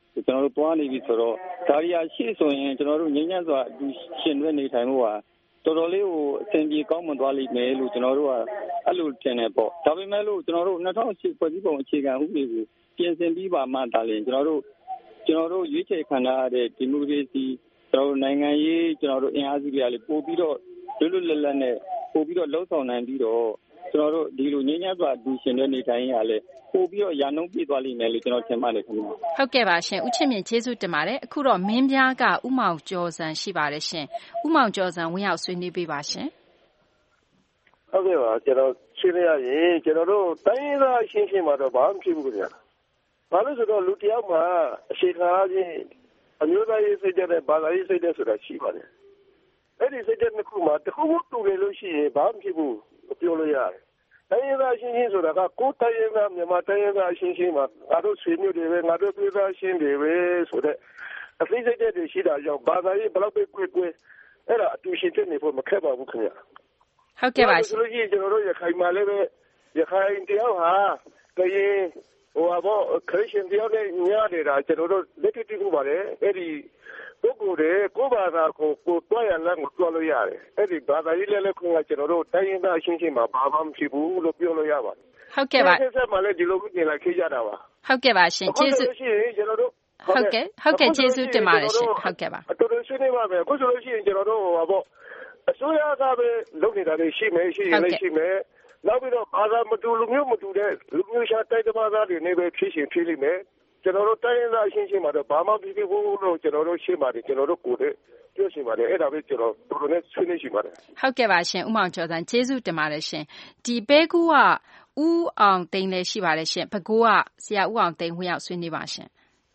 ကျွန်တော်တို့တွားနေပြီဆိုတော့ဒါရီယာရှေ့ဆိုရင်ကျွန်တော်တို့ငြိမ်းချမ်းစွာအတူရှင်တွဲနေထိုင်မှုဟာတော်တော်လေးကိုအဆင်ပြေကောင်းမွန်သွားလိမ့်မယ်လို့ကျွန်တော်တို့ကအဲ့လိုထင်တယ်ပေါ့ဒါပေမဲ့လို့ကျွန်တော်တို့2008ဖွဲ့စည်းပုံအခြေခံဥပဒေကိုပြင်ဆင်ပြီးပါမှဒါလည်းကျွန်တော်တို့ရွေးချယ်ခံရတဲ့ဒီမိုကရေစီကျွန်တော်တို့နိုင်ငံရေးကျွန်တော်တို့အင်အားစုတွေကလည်းပို့ပြီးတော့လွတ်လပ်လပ်နဲ့ပို့ပြီးတော့လှုပ်ဆောင်နိုင်ပြီးတော့ကျွန်တော်တို့ဒီလိုငြိမ်းချမ်းစွာအတူရှင်တွဲနေထိုင်ရလဲပို့ပြီးတော့ရာနှုန်းပြည့်သွားလိမ့်မယ်လို့ကျွန်တော်ထင်ပါတယ်ခင်ဗျာဟုတ်ကဲ့ပါရှင်ဦးချစ်မြင့်ကျေးဇူးတင်ပါတယ်အခုတော့မင်းပြားကဥမောင်ကျော်စံရှိပါတယ်ရှင်ဥမောင်ကျော်စံဝင်ရောက်ဆွေးနွေးပေးပါရှင်ဟုတ်ကဲ့ပါကျွန်တော်ရှင်းရရင်ကျွန်တော်တို့တိုင်းရင်းသားရှင်းမှာတော့ဘာမှဖြစ်ဘူးခင်ဗျာဘာလို့ဆိုတော့လူတယောက်မှာအရှိခံအချင်းအမျိုးသားရေးစိတ်တဲ့ဘာသာရေးစိတ်တဲ့ဆိုတာရှိပါတယ်အဲ့ဒီစိတ်တဲ့တစ်ခုမှာတစ်ခုမှတူတယ်လို့ရှိရင်ဘာမှဖြစ်ဘူးပြောလို့ရတယ်တိုင်းရင်းသားရှင်းဆိုတာကကိုယ်တိုင်းရင်းသားမြန်မာတိုင်းရင်းသားရှင်းမှာငါတို့ဆွေမျိုးတွေပဲငါတို့ပြည်သားရှင်းတွေပဲဆိုတဲ့အသိစိတ်တဲ့တွေရှိတာကြောင့်ဘာသာရေးဘလောက်ပဲကွယ်အဲ့ဒါအတူရှင်တဲ့နေဖို့မခက်ပါဘူးခင်ဗျာဟုတ်ကဲ့ပါရှင်ဆိုလို့ရှိရင်ကျွန်တော်တို့ရခိုင်မှာလည်းပဲရခိုင်တယောက်ဟာကရင်ခရစ်ယာန်တယောက်နဲ့ညနေတာကျွန်တော်တို့လက်တွေ့တွေ့ပါတယ်အဲ့ဒီပုဂ္ဂိုလ်တွေကိုဘာသာကိုတွားရလမ်းကိုတွားလို့ရတယ်အဲ့ဒီဘာသာရေးလည်းခွင့်ကကျွန်တော်တို့တိုင်းရင်းသားရှင်းမှာဘာမှမရှိဘူးလို့ပြောလို့ရပါတယ်ဟုတ်ကဲ့ပါဆက်မှလည်းဒီလိုပြင်လာခေကြတာပါဟုတ်ကဲ့ပါရှင်ကျေးဇူးရှိရင်ကျွန်တော်တို့ဟုတ်ကဲ့ကျေးဇူးတင်ပါတယ်ရှင်ဟုတ်ကဲ့ပါအတူတူဆွေးနွေးပါမယ်အခုဆိုလို့ရှိရင်ကျွန်တော်တို့အစိုးရကပဲလုပ်နေတာတွေရှိမယ်ရှိရင်လည်းရှိမယ်နောက်ပြီးတော့ဘာသာမတူလူမျိုးမတူတဲ့လူမျိုးရှားတိုက်တမသားတွေနေပဲဖြစ်ရှင်ဖြစ်လိမ့်မယ်ကျွန်တော်တို့တိုင်းရင်းသားရှင်းမှာတော့ဘာမှဖြစ်ဘူးလို့ကျွန်တော်တို့ရှင်းပါတယ်ကျွန်တော်တို့ကိုယ်တည်းပြောရှင်းပါတယ်အဲ့ဒါပဲကျွန်တော်တို့လည်းဆွေးနွေးရှိပါတယ်ဟုတ်ကဲ့ပါရှင်ဥမောင်ကျော်စံကျေးဇူးတင်ပါတယ်ရှင်ဒီပဲကူကဦးအောင်သိန်းလည်းရှိပါတယ်ရှင်ဘကိုးကဆရာဦးအောင်သိန်းဝင်ရောက်ဆွေးနွေးပါရှင်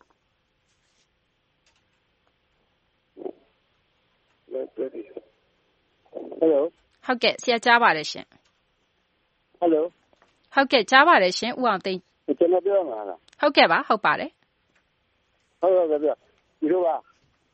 Hello ဟုတ်ကဲ့ဆရာကြားပါတယ်ရှင် Hello ဟုတ်ကဲ့ကြားပါတယ်ရှင်ဦးအောင်သိန်းကျွန်တော်ပြောမှာလားဟုတ်ကဲ့ပါဟုတ်ပါတယ်ဟုတ်ကဲ့ဗျဒီလိုပါ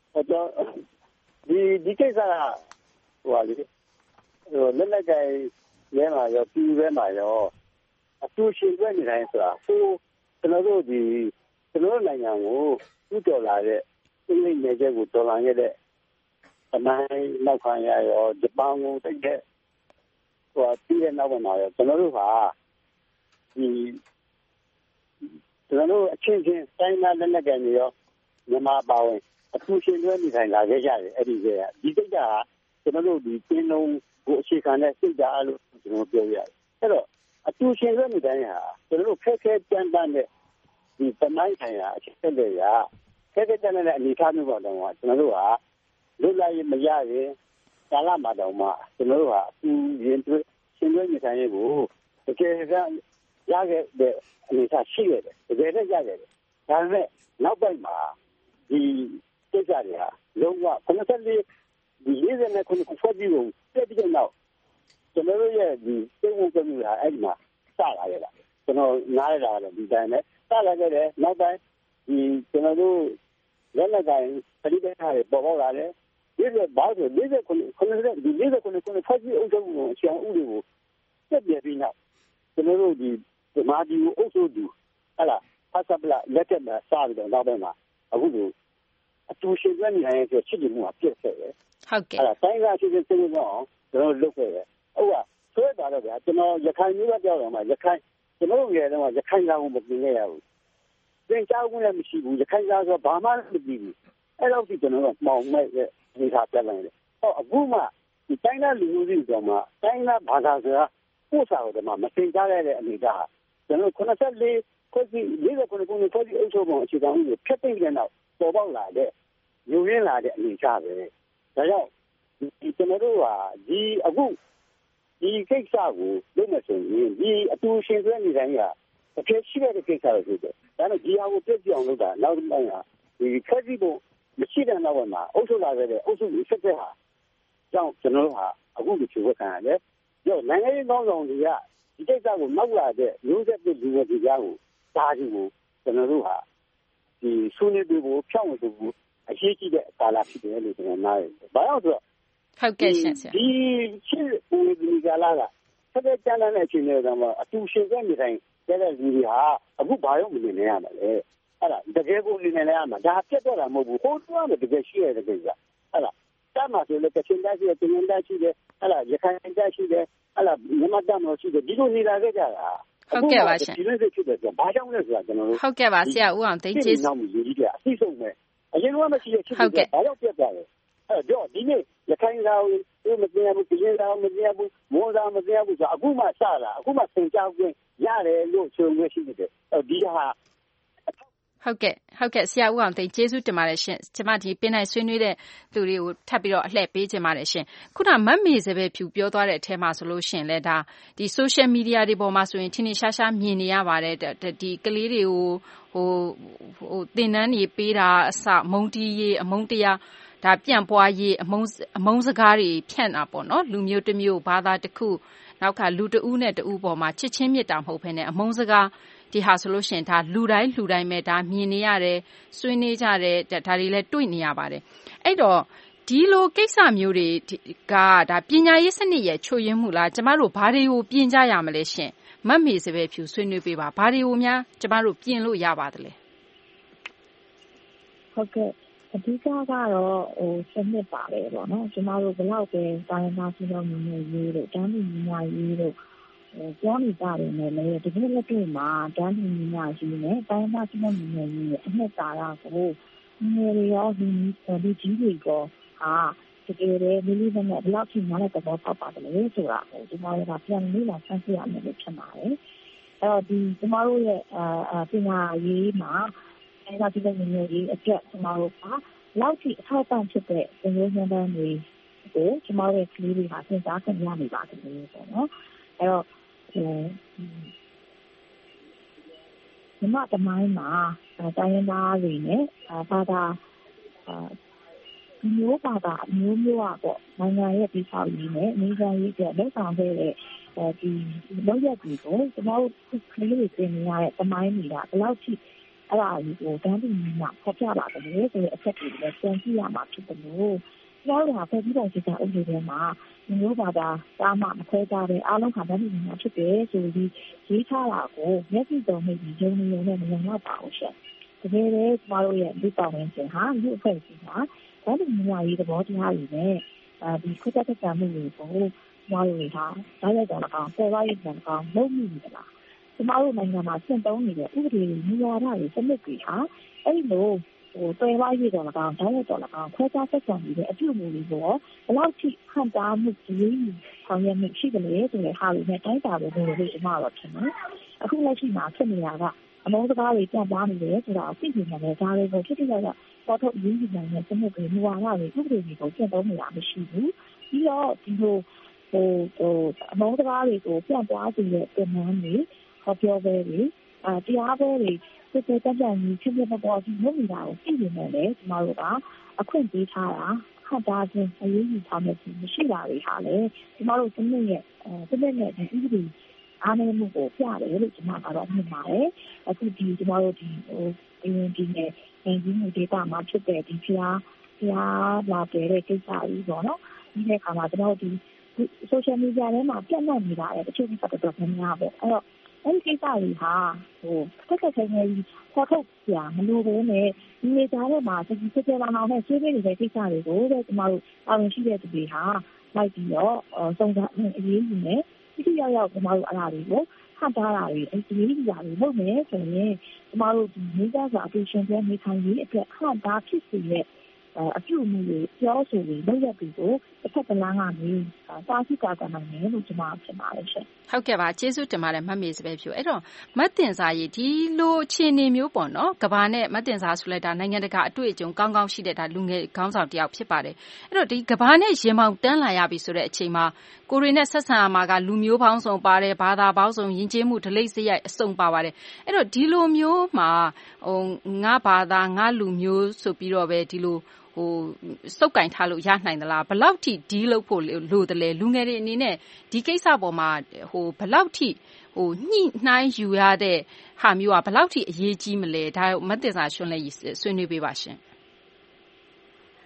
ဒီကိစ္စကဟိုပါလေလက်လက်ကဲရဲမှာရောပြည်ရဲမှာရောအတူရှင်တွဲနေတိုင်းဆိုတာကျွန်တော်တို့နိုင်ငံကိုဥတော်လာတဲ့အင်္ဂလိပ်နယ်ချက်ကိုတော်လာခဲ့တဲ့တမိုင်းနောက်ခံရရောဂျပန်ကိုတိတ်တဲ့ပြည်ရဲ့နောက်မှာရောကျွန်တော်တို့ဟာကျွန်တော်တို့အချင်းချင်းတိုင်းသားလက်နက်ကဲနေရောမြန်မာပါဝင်အထူးရှင်တွဲနေထိုင်လာခဲ့ကြတယ်အဲ့ဒီကဒီစိတ်ကကျွန်တော်တို့ဒီပင်လုံးကိုအခြေခံတဲ့စိတ်ဓာတ်လို့ကျွန်တော်ပြောရတယ်အဲ့တော့အထူးရှင်တွဲနေတိုင်းဟာကျွန်တော်တို့ခက်ခဲကြမ်းတမ်းတဲ့ဒီတမိုင်းဆိုင်ရာအခြေအနေတွေခက်ခဲကြမ်းတမ်းတဲ့အနေအထားမျိုးပေါ့တော့ကျွန်တော်တို့ဟာလွတ်လပ်ရေးမရရင်ကာလမှာတော့မှကျွန်တော်တို့ဟာအထူးရင်တွဲရှင်တွဲနေထိုင်ရေးကိုတကယ်ကရခဲ့တဲ့အနေအထားရှိခဲ့တယ်တကယ်နဲ့ရခဲ့တယ်ဒါပေမဲ့နောက်ပိုင်းမှာဒီကိစ္စတွေဟာလုံးဝ94ဒီ40နဲ့ခုဖွဲ့ပြီးတော့တက်ပြီးတော့ကျွန်တော်တို့ရဲ့ဒီစိတ်ဝင်စားမှုဟာအဲ့ဒီမှာစလာခဲ့တာကျွန်တော်နားရတာလည်းဒီတိုင်းနဲ့စလာခဲ့တယ်နောက်ပိုင်းဒီကျွန်တော်တို့လက်လက်ကိုင်းပရိသတ်တွေပေါ်ပေါက်လာတယ်ဒီဘာလို့40ခုဒီ40ခုဖွဲ့ပြီးအုပ်ချုပ်မှုအချောင်းဥတွေကိုတက်ပြပြီးနောက်ကျွန်တော်တို့ဒီမာဒီကိုအုပ်ချုပ်သူဟလာဖတ်စပလာလက်ထက်မှာစပြီးတော့နောက်ပိုင်းမှာအခုလိုအတူရှင်တွဲနေရင်ဆိုချစ်တယ်မှုကပြည့်ခဲ့တယ်ဟုတ်ကဲ့ဟလာတိုင်းကရှိတဲ့စိတ်ဝင်အောင်ကျွန်တော်လုပ်ခဲ့တယ်ဟုတ်ကဲ့ဆွဲတာတော့ဗျာကျွန်တော်ရခိုင်မျိုးပဲပြောတော့မှရခိုင်ကျွန်တော်ငယ်တော့ရခိုင်ကောင်မပြင်ခဲ့ရဘူးသင်ကြားဝင်လည်းမရှိဘူးရခိုင်သားဆိုဘာမှမသိဘူးအဲ့တော့ဒီကျွန်တော်ကမောင်မဲ့တဲ့အနေထားပြလိုက်တယ်ဟောအခုမှဒီတိုင်းသားလူမျိုးတွေတော့မှတိုင်းသားဘာသာဆိုတာပို့စာတော့မှမသင်ကြားရတဲ့အနေထားကျွန်တော်94ခုစီ49ခုနှစ်ဖွဲ့ပြီးအုပ်ချုပ်ပုံအခြေခံဥပဒေဖြတ်သိမ်းတဲ့နောက်ပေါ်ပေါက်လာတဲ့ညှို့ရင်းလာတဲ့အနေအထားပဲဒါကြောင့်ဒီကျွန်တော်တို့ဟာဒီအခုဒီကိစ္စကိုလုပ်မယ်ဆိုရင်ဒီအတူရှင်သွဲနေတိုင်းကအဖြစ်ရှိတဲ့ကိစ္စတွေဖြစ်တယ်ဒါနဲ့ဒီဟာကိုပြည့်ပြည့်အောင်လုပ်တာနောက်ပိုင်းကဒီဖြတ်ပြီးဖို့မရှိတဲ့နောက်ပိုင်းမှာအုပ်ချုပ်လာခဲ့တဲ့အုပ်စုကြီးဆက်တဲ့ဟာကြောင့်ကျွန်တော်တို့ဟာအခုဒီချူဝတ်ခံရတယ်ကြောင့်နိုင်ငံရေးကောင်းဆောင်တွေကဒီကိစ္စကိုနောက်လာတဲ့မျိုးဆက်တဲ့လူတွေကြားကိုဒါကြီးကိုကျွန်တော်တို့ဟာဒီဆွေးနွေးဖို့ဖြောင်းဝေဖို့အရေးကြီးတဲ့ကာလဖြစ်တယ်လို့ကျွန်တော်နားရတယ်။ဘာလို့ဆိုတော့ဟုတ်ကဲ့ရှင်ဆရာဒီချင်းဦးဒီကာလကဆက်တဲ့ကျန်တဲ့အချိန်တွေကမှအတူရှင်တဲ့နေတိုင်းတဲ့လူတွေဟာအခုဘာလို့မနေနေရမှာလဲတကယ်ကိုလင်းနေရမှာဒါပြတ်တော့တာမဟုတ်ဘူးဟိုတော့လည်းတကယ်ရှိရတယ်ကိစ္စတမ်းမှာဆိုလည်းကချင်တိုင်းရှိတယ်တင်ရင်တိုင်းရှိတယ်ရခိုင်တိုင်းရှိတယ်မြန်မာတိုင်းမှာရှိတယ်ဒီလိုနေတာခဲ့ကြတာဟုတ်ကဲ့ပါရှင်ဒီလိုဖြစ်တယ်ဆိုဘာကြောင့်လဲဆိုတာကျွန်တော်တို့ဟုတ်ကဲ့ပါဆရာဦးအောင်သိန်းကျေးဇူးနောက်လူကြီးကအသိဆုံးပဲအရင်ကမရှိရဖြစ်တယ်ဘာကြောင့်ပြတ်သွားလဲတော့ဒီနေ့ရခိုင်သားကိုမသိရဘူးပြင်သားမသိရဘူးမောသားမသိရဘူးဆိုအခုမှစတာအခုမှသင်ကြားခွင့်ရတယ်လို့ဆိုရရှိတယ်ဒီဟာဟုတ်ကဲ့ဆရာဦးအောင်သိန်းကျေးဇူးတင်ပါတယ်ရှင်ကျမဒီပင်နိုင်ဆွေးနွေးတဲ့သူတွေကိုထပ်ပြီးတော့အလှည့်ပေးခြင်းပါတယ်ရှင်ခုနမတ်မေစပယ်ဖြူပြောသွားတဲ့အထဲမှာဆိုလို့ရှင်လဲဒါဒီ social media တွေပေါ်မှာဆိုရင်ထင်ထင်ရှားရှားမြင်နေရပါတယ်ဒီကလေးတွေကိုသင်တန်းတွေပေးတာအစမုံတီးရေးအမုံတရားဒါပြန့်ပွားရေးအမုံစကားတွေဖြန့်တာပေါ့နော်လူမျိုးတစ်မျိုးဘာသာတစ်ခုနောက်ကလူတဦးနဲ့တဦးပေါ်မှာချစ်ချင်းမြတ်တာမဟုတ်ဘဲနဲ့အမုံစကားဒီဟာဆိုလို့ရှိရင်ဒါလူတိုင်းပဲဒါမြင်နေရတယ်ဆွေးနွေးကြတယ်ဒါတွေလည်းတွေ့နေရပါတယ်အဲ့တော့ဒီလိုကိစ္စမျိုးတွေကဒါပညာရေးစနစ်ရဲ့ချို့ယွင်းမှုလားကျမတို့ဘာတွေကိုပြင်ကြရမလဲရှင်မတ်မေစပယ်ဖြူဆွေးနွေးပေးပါဘာတွေကိုများကျမတို့ပြင်လို့ရပါသလဲဟုတ်ကဲ့အဓိကကတော့စနစ်ပါပဲပေါ့နော်ကျမတို့ဘလောက်ပဲတိုင်းသားစီလုံးမျိုးရေးတို့တန်းလူမျိုးရေးတို့ပြောနေကြတယ်နဲ့လေဒီလိုလက်တွေ့မှာတန်းလူမျိုးရေးနဲ့တိုင်းသားစီလုံးမျိုးရေးအနှစ်သာရကိုငွေရောဒီကြီးတွေကတကယ်လေမိမိနဲ့ဘလောက်ထိမှလည်းသဘောပေါက်ပါတယ်လေဆိုတာကိုကျမတို့ကပြန်လေးလာဆန်းစစ်ရမယ်လို့ထင်ပါတယ်အဲ့တော့ဒီကျမတို့ရဲ့ပညာရေးမှာတိုင်းသားစီလုံးမျိုးရေးအတွက်ကျမတို့ကလောက်ထိအထောက်အပံ့ဖြစ်တဲ့သင်ရိုးညွှန်းတမ်းတွေကိုကျမတို့ရဲ့ကလေးတွေကသင်ကြားခွင့်ရနေပါတယ်ပေါ့နော်အဲ့တော့မြန်မာတမိုင်းမှာတိုင်းရင်းသားတွေနဲ့ဘာသာမျိုးဘာသာမျိုးပေါ့နိုင်ငံရဲ့ဒီဆောက်ရေးနဲ့နေကြရေးအတွက်လက်ဆောင်ခဲ့တဲ့ဒီလောက်ရက်တွေကိုကျမတို့ကလေးတွေသင်နေရတဲ့တမိုင်းတွေကဘယ်လောက်ထိအဲ့ဒါကိုတန်းတူမှာဖော်ပြပါတယ်ဆိုတဲ့အချက်တွေလည်းပြန်ကြည့်ရမှာဖြစ်တယ်လို့ကျွန်တော်တို့ကပြည်တော်စစ်ကအုပ်စုထဲမှာမျိုးဘာသာတာမှမခွဲကြတဲ့အားလုံးကတန်းတူမှာဖြစ်တယ်ဆိုပြီးရေးထားတာကိုမျက်စိတုံးမိပြီးယုံနေနဲ့မယုံတော့ပါဘူးရှင်တကယ်လေကျွန်တော်တို့ရဲ့လူ့ပတ်ဝန်းကျင်ဟာလူ့အဖွဲ့အစည်းမှာတန်းတူမှာရေးသဘောတရားတွေနဲ့ဒီခုတက်တက်မှုတွေကိုကျွန်တော်တို့ဟာတိုင်းလိုက်တော့အောင်ပေါ်ပါရေးတော့အောင်လုပ်မိနေလားကျမတို့နိုင်ငံမှာရှင်းသုံးနေတဲ့ဥပဒေတွေမူဝါဒတွေစနစ်တွေဟာအဲ့လိုတွေ့ဝါရေးတော့၎င်းတိုင်းရတော့၎င်းခွဲခြားဆက်ဆံနေတဲ့အပြုအမူတွေကိုဘယ်လောက်ထိခံစားမှုကြီးဆောင်ရွက်မှုရှိကြလဲဆိုတဲ့ဟာတွေနဲ့တိုင်းတာဖို့လို့ကျမတော့ထင်တယ်အခုလက်ရှိမှာဖြစ်နေတာကအမောစကားတွေပြန်ပါနေတယ်ဆိုတာကိုသိနေတယ်ဒါတွေကိုဖြစ်ဖြစ်ရပေါ်ထုတ်ရင်းနှီးနေတဲ့စနစ်တွေမူဝါဒတွေဥပဒေတွေကိုရှင်းသုံးနေတာမရှိဘူးပြီးတော့ဒီလိုအမောစကားတွေကိုပြန်သွားစေတဲ့ပုံမှန်တွေဟောပြောပွဲတွေတရားပွဲတွေစစ်စစ်တက်တက်ကြီးဖြစ်ဖြစ်ပေါ်ပြီးလုပ်နေတာကိုသိနေတယ်လေကျမတို့ကအခွင့်ပေးထားတာခတ်သားခြင်းအရေးကြီးထားမယ်မရှိတာတွေဟာလေကျမတို့စနစ်နဲ့ဒီဥပဒေအားနည်းမှုကိုပြတယ်လို့ကျမကတော့မြင်ပါတယ်အခုဒီကျမတို့ဒီဒီနဲ့ဒီမျိုးဒေတာမှာဖြစ်တဲ့ဒီဖျားလာတဲ့ကိစ္စကြီးပေါ့နော်ဒီနေ့ခါမှာကျမတို့ဒီ social media ထဲမှာပြန့်နှံ့နေတာတချို့ကိစ္စတော်တော်များများပေါ့အဲ့တော့အဲ့ဒီကိစ္စတွေဟာတက်တက်ဆိုင်ဆိုင်ပေါ်ထုတ်ပြမလို့ဘဲနဲ့ဒီနေသားထဲမှာစစ်စစ်လောင်လောင်နဲ့ဆွေးနွေးနေတဲ့ကိစ္စတွေကိုတဲ့ကျမတို့တာဝန်ရှိတဲ့သူတွေဟာလိုက်ပြီးတော့စုံစမ်းအရေးယူနေဒီရောက်ကျမတို့အဲ့ဒါတွေကိုဟန်တားတာတွေအရေးကြီးတာတွေလုပ်မယ်ဆိုရင်ကျမတို့ဒီနေသားစာအတူရှင်တဲ့နေထိုင်ရေးအတွက်ဟန်တားဖြစ်စေတဲ့အပြုအမူတွေပြောဆိုပြီးလုပ်ရပြီးကိုတစ်ဖက်ကလမ်းကနေတားဆီးကာကွယ်နိုင်တယ်လို့ကျွန်မထင်ပါတယ်ရှင်ဟုတ်ကဲ့ပါကျေးဇူးတင်ပါတယ်မတ်မေစပယ်ဖြူအဲ့တော့မတ်တင်စာရေးဒီလိုအခြေအနေမျိုးပေါ့နော်ကဘာနဲ့မတ်တင်စာဆိုလိုက်တာနိုင်ငံတကာအတွေ့အကြုံကောင်းကောင်းရှိတဲ့ဒါလူငယ်ခေါင်းဆောင်တယောက်ဖြစ်ပါတယ်အဲ့တော့ဒီကဘာနဲ့ရင်ပေါင်တန်းလာရပြီဆိုတဲ့အချိန်မှာကိုရီနဲ့ဆက်ဆံရမှာကလူမျိုးပေါင်းစုံပါတယ်ဘာသာပေါင်းစုံယဉ်ကျေးမှုဒလိစရိုက်အစုံပါပါတယ်အဲ့တော့ဒီလိုမျိုးမှာငါဘာသာငါလူမျိုးဆိုပြီးတော့ပဲဒီလိုစုပ်ကင်ထားလို့ရနိုင်သလားဘယ်လောက်ထိဒီလုပ်ဖို့လိုတယ်လဲလူငယ်တွေအနေနဲ့ဒီကိစ္စပေါ်မှာဘယ်လောက်ထိညှိနှိုင်းယူရတဲ့ဟာမျိုးကဘယ်လောက်ထိအရေးကြီးမလဲဒါမတ်တင်စာရှင်လည်းဆွေးနွေးပေးပါရှင်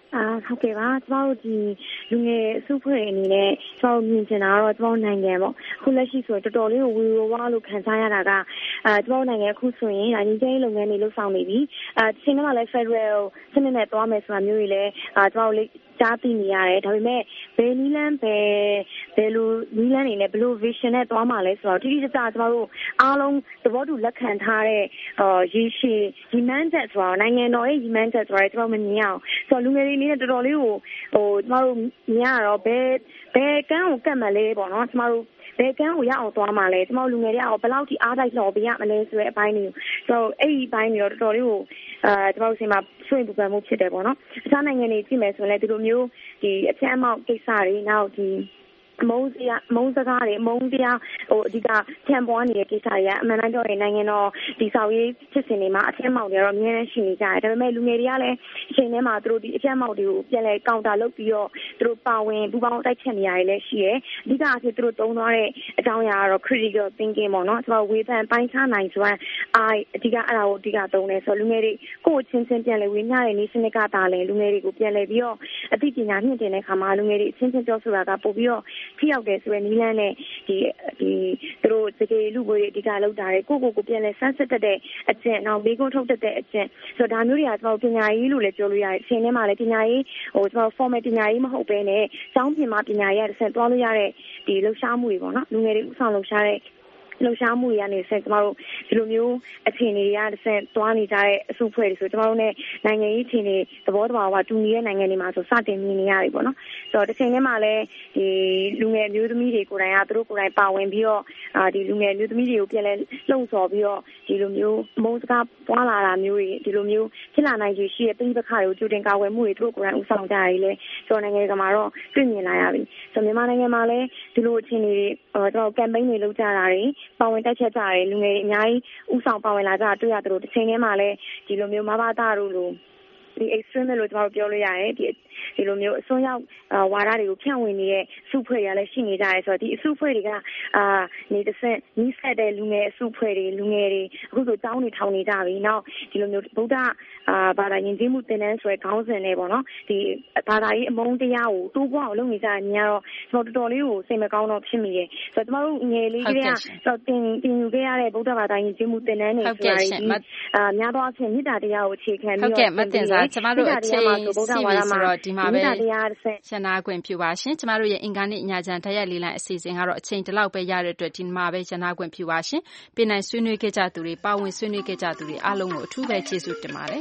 ဟုတ်ကဲ့ပါကျမတို့ဒီလူငယ်စုဖွဲ့အနေနဲ့ကျမတို့မြင်ချင်တာကတော့ကျမတို့နိုင်ငံပေါ့အခုလက်ရှိဆိုတော်တော်လေးကိုဝီဝါးလို့ခံစားရတာကကျမတို့နိုင်ငံအခုဆိုရင်ငြိမ်းချမ်းရေးလုပ်ငန်းတွေလှုပ်ဆောင်နေပြီတစ်ချိန်မှာလည်း Federal စနစ်နဲ့သွားမယ်ဆိုတာမျိုးတွေလည်းကျမတို့လေးကြားသိနေရတယ်ဒါပေမဲ့ဘယ်နည်းလမ်းဘယ်လိုနည်းလမ်းတွေနဲ့ဘယ်လို vision နဲ့သွားမှာလဲဆိုတော့တိတိကျကျကျမတို့အားလုံးသဘောတူလက်ခံထားတဲ့ရေရှည်ဒီမှန်းချက်ဆိုတော့နိုင်ငံတော်ရဲ့ဒီမှန်းချက်ဆိုတော့ကျမတို့မမြင်အောင်ဆိုတော့လူငယ်တွေအနေနဲ့တော်တော်လေးကိုကျမတို့မြင်ရတော့ဘယ်ကန်းကိုကတ်မှလဲပေါ့နော်ကျမတို့ဘယ်ကန်းကိုရအောင်သွားမှာလဲကျမတို့လူငယ်တွေအောင်ဘယ်လောက်ထိအားတိုက်လော်ပေးရမလဲဆိုတဲ့အပိုင်းတွေဆိုတော့အဲ့ဒီအပိုင်းတွေတော့တော်တော်လေးကိုကျမတို့ဆီမှာဆွေးနွေးပူပန်မှုဖြစ်တယ်ပေါ့နော်အခြားနိုင်ငံတွေကြည့်မယ်ဆိုရင်လည်းဒီလိုမျိုးဒီအပြတ်အမောက်ကိစ္စတွေနောက်ဒီမုန်းစကားတွေမုန်းတရားအဓိကဖြန့်ပွားနေတဲ့ကိစ္စတွေကအမှန်တမ်းပြောရင်နိုင်ငံတော်ဒီဆောင်ရေးဖြစ်စဉ်တွေမှာအထက်မောက်တွေတော့အများကြီးရှိနေကြတယ်ဒါပေမဲ့လူငယ်တွေကလည်းအချိန်ထဲမှာသူတို့ဒီအထက်မောက်တွေကိုပြန်လဲကောင်တာလုပ်ပြီးတော့သူတို့ပါဝင်ပူးပေါင်းတိုက်ချက်နေရတယ်လည်းရှိတယ်အဓိကအဖြစ်သူတို့တုံးသွားတဲ့အကြောင်းအရာကတော့ critical thinking ပေါ့နော်ကျွန်တော်ဝေဖန်ပိုင်းခြားနိုင်စွမ်းအဓိကအဲ့ဒါကိုအဓိကသုံးတယ်ဆိုတော့လူငယ်တွေကိုယ့်ချင်းချင်းပြန်လဲဝေမျှတဲ့နေစနစ်ကတာလဲလူငယ်တွေကိုပြန်လဲပြီးတော့အသိပညာမြင့်တင်တဲ့ခါမှာလူငယ်တွေချင်းချင်းပြောဆိုတာကပို့ပြီးတော့ထိရောက်တယ်ဆိုတဲ့နည်းလမ်းနဲ့ဒီသူတို့တကယ်လူတွေအဓိကလောက်တာတွေကိုပြန်လဲဆန်းစစ်တဲ့အကျင့်နောက်ဘေးကုန်းထုတ်တဲ့အကျင့်ဆိုတော့ဒါမျိုးတွေကကျွန်တော်ပညာရေးလို့လည်းပြောလို့ရတယ်အချိန်ထဲမှာလည်းပညာရေးကျွန်တော် formal ပညာရေးမဟုတ်ဘဲနဲ့ကျောင်းပြင်မှာပညာရေးရတဲ့ဆက်သွားလို့ရတဲ့ဒီလှူရှားမှုတွေပေါ့နော်လူငယ်တွေဥဆောင်လှူရှားတဲ့လှူရှားမှုတွေကနေဆက်ကျမတို့ဒီလိုမျိုးအခြေအနေတွေကတစ်ဆက်သွားနေကြတဲ့အစုအဖွဲ့တွေဆိုကျမတို့နဲ့နိုင်ငံရေးအခြေအနေသဘောတဘာဝတူညီတဲ့နိုင်ငံတွေမှာဆိုစတင်မြင်နေရပြီပေါ့နော်ဆိုတော့တစ်ချိန်ထဲမှာလည်းဒီလူငယ်မျိုးသမီးတွေကိုယ်တိုင်ကသူတို့ကိုယ်တိုင်ပါဝင်ပြီးတော့ဒီလူငယ်မျိုးသမီးတွေကိုပြန်လဲလှုံ့ဆော်ပြီးတော့ဒီလိုမျိုးမုန်းစကားပွားလာတာမျိုးတွေဒီလိုမျိုးဖြစ်လာနိုင်ခြေရှိတဲ့ပြည်ပခါတွေကိုကြိုတင်ကာကွယ်မှုတွေသူတို့ကိုယ်တိုင်ဥဆောင်ကြရတယ်လေကျွန်တော်နိုင်ငံကမှာတော့တွေ့မြင်လာရပြီဆိုတော့မြန်မာနိုင်ငံမှာလည်းဒီလိုအခြေအနေတွေကျွန်တော် campaign တွေလုပ်ကြတာတွေပါဝင်တိုက်ချက်ကြတယ်လူငယ်တွေအများကြီးဥဆောင်ပါဝင်လာကြတာတွေ့ရတယ်လို့တစ်ချိန်ထဲမှာလည်းဒီလိုမျိုးမဘာသာတို့လိုဒီ extreme လို့ကျွန်တော်ပြောလို့ရတယ်ဒီလိုမျိုးအစွန်းရောက်ဝါဒတွေကိုဖြန့်ဝေနေတဲ့စုဖွဲ့တွေလည်းရှိနေကြတယ်ဆိုတော့ဒီအစုဖွဲ့တွေကနေတစ်ဆက်နီးစပ်တဲ့လူငယ်အစုဖွဲ့တွေလူငယ်တွေအခုဆိုတောင်းနေထောင်နေကြပြီနောက်ဒီလိုမျိုးဗုဒ္ဓဘာသာယဉ်ကျေးမှုသင်တန်းဆိုတဲ့ခေါင်းစဉ်နဲ့ပေါ့နော်ဒီဘာသာရေးအမုန်းတရားကိုတိုးပွားအောင်လုပ်နေကြတဲ့ညတော့ကျွန်တော်တော်တော်လေးကိုစိတ်မကောင်းတော့ဖြစ်မိတယ်ဆိုတော့ကျွန်တော်တို့ငယ်လေးကတော့တင်ယူခဲ့ရတဲ့ဗုဒ္ဓဘာသာယဉ်ကျေးမှုသင်တန်းတွေဆိုတာဒီများသောအားဖြင့်မေတ္တာတရားကိုအခြေခံပြီးတော့ဟုတ်ကဲ့မတင်စားကျွန်တော်တို့အခြေစီပြီဆိုတော့ဒီမှာပဲရှင်းနာခွင့်ပြုပါရှင်ကျမတို့ရဲ့အင်္ဂါနေ့ညချမ်းဓာတ်ရိုက်လေးလိုင်းအစီအစဉ်ကတော့အချိန်တလောက်ပဲရတဲ့အတွက်ဒီမှာပဲရှင်းနာခွင့်ပြုပါရှင်ပြင်နိုင်ဆွေးနွေးခဲ့ကြသူတွေပါဝင်ဆွေးနွေးခဲ့ကြသူတွေအားလုံးကိုအထူးပဲကျေးဇူးတင်ပါတယ်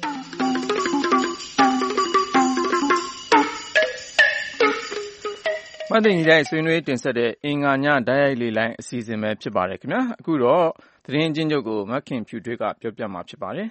မသိညီတိုင်းဆွေးနွေးတင်ဆက်တဲ့အင်္ဂါညဓာတ်ရိုက်လေးလိုင်းအစီအစဉ်ပဲဖြစ်ပါတယ်ခင်ဗျာအခုတော့သတင်းချင်းချုပ်ကိုမခင်ဖြူထွေးကပြောပြမှာဖြစ်ပါတယ်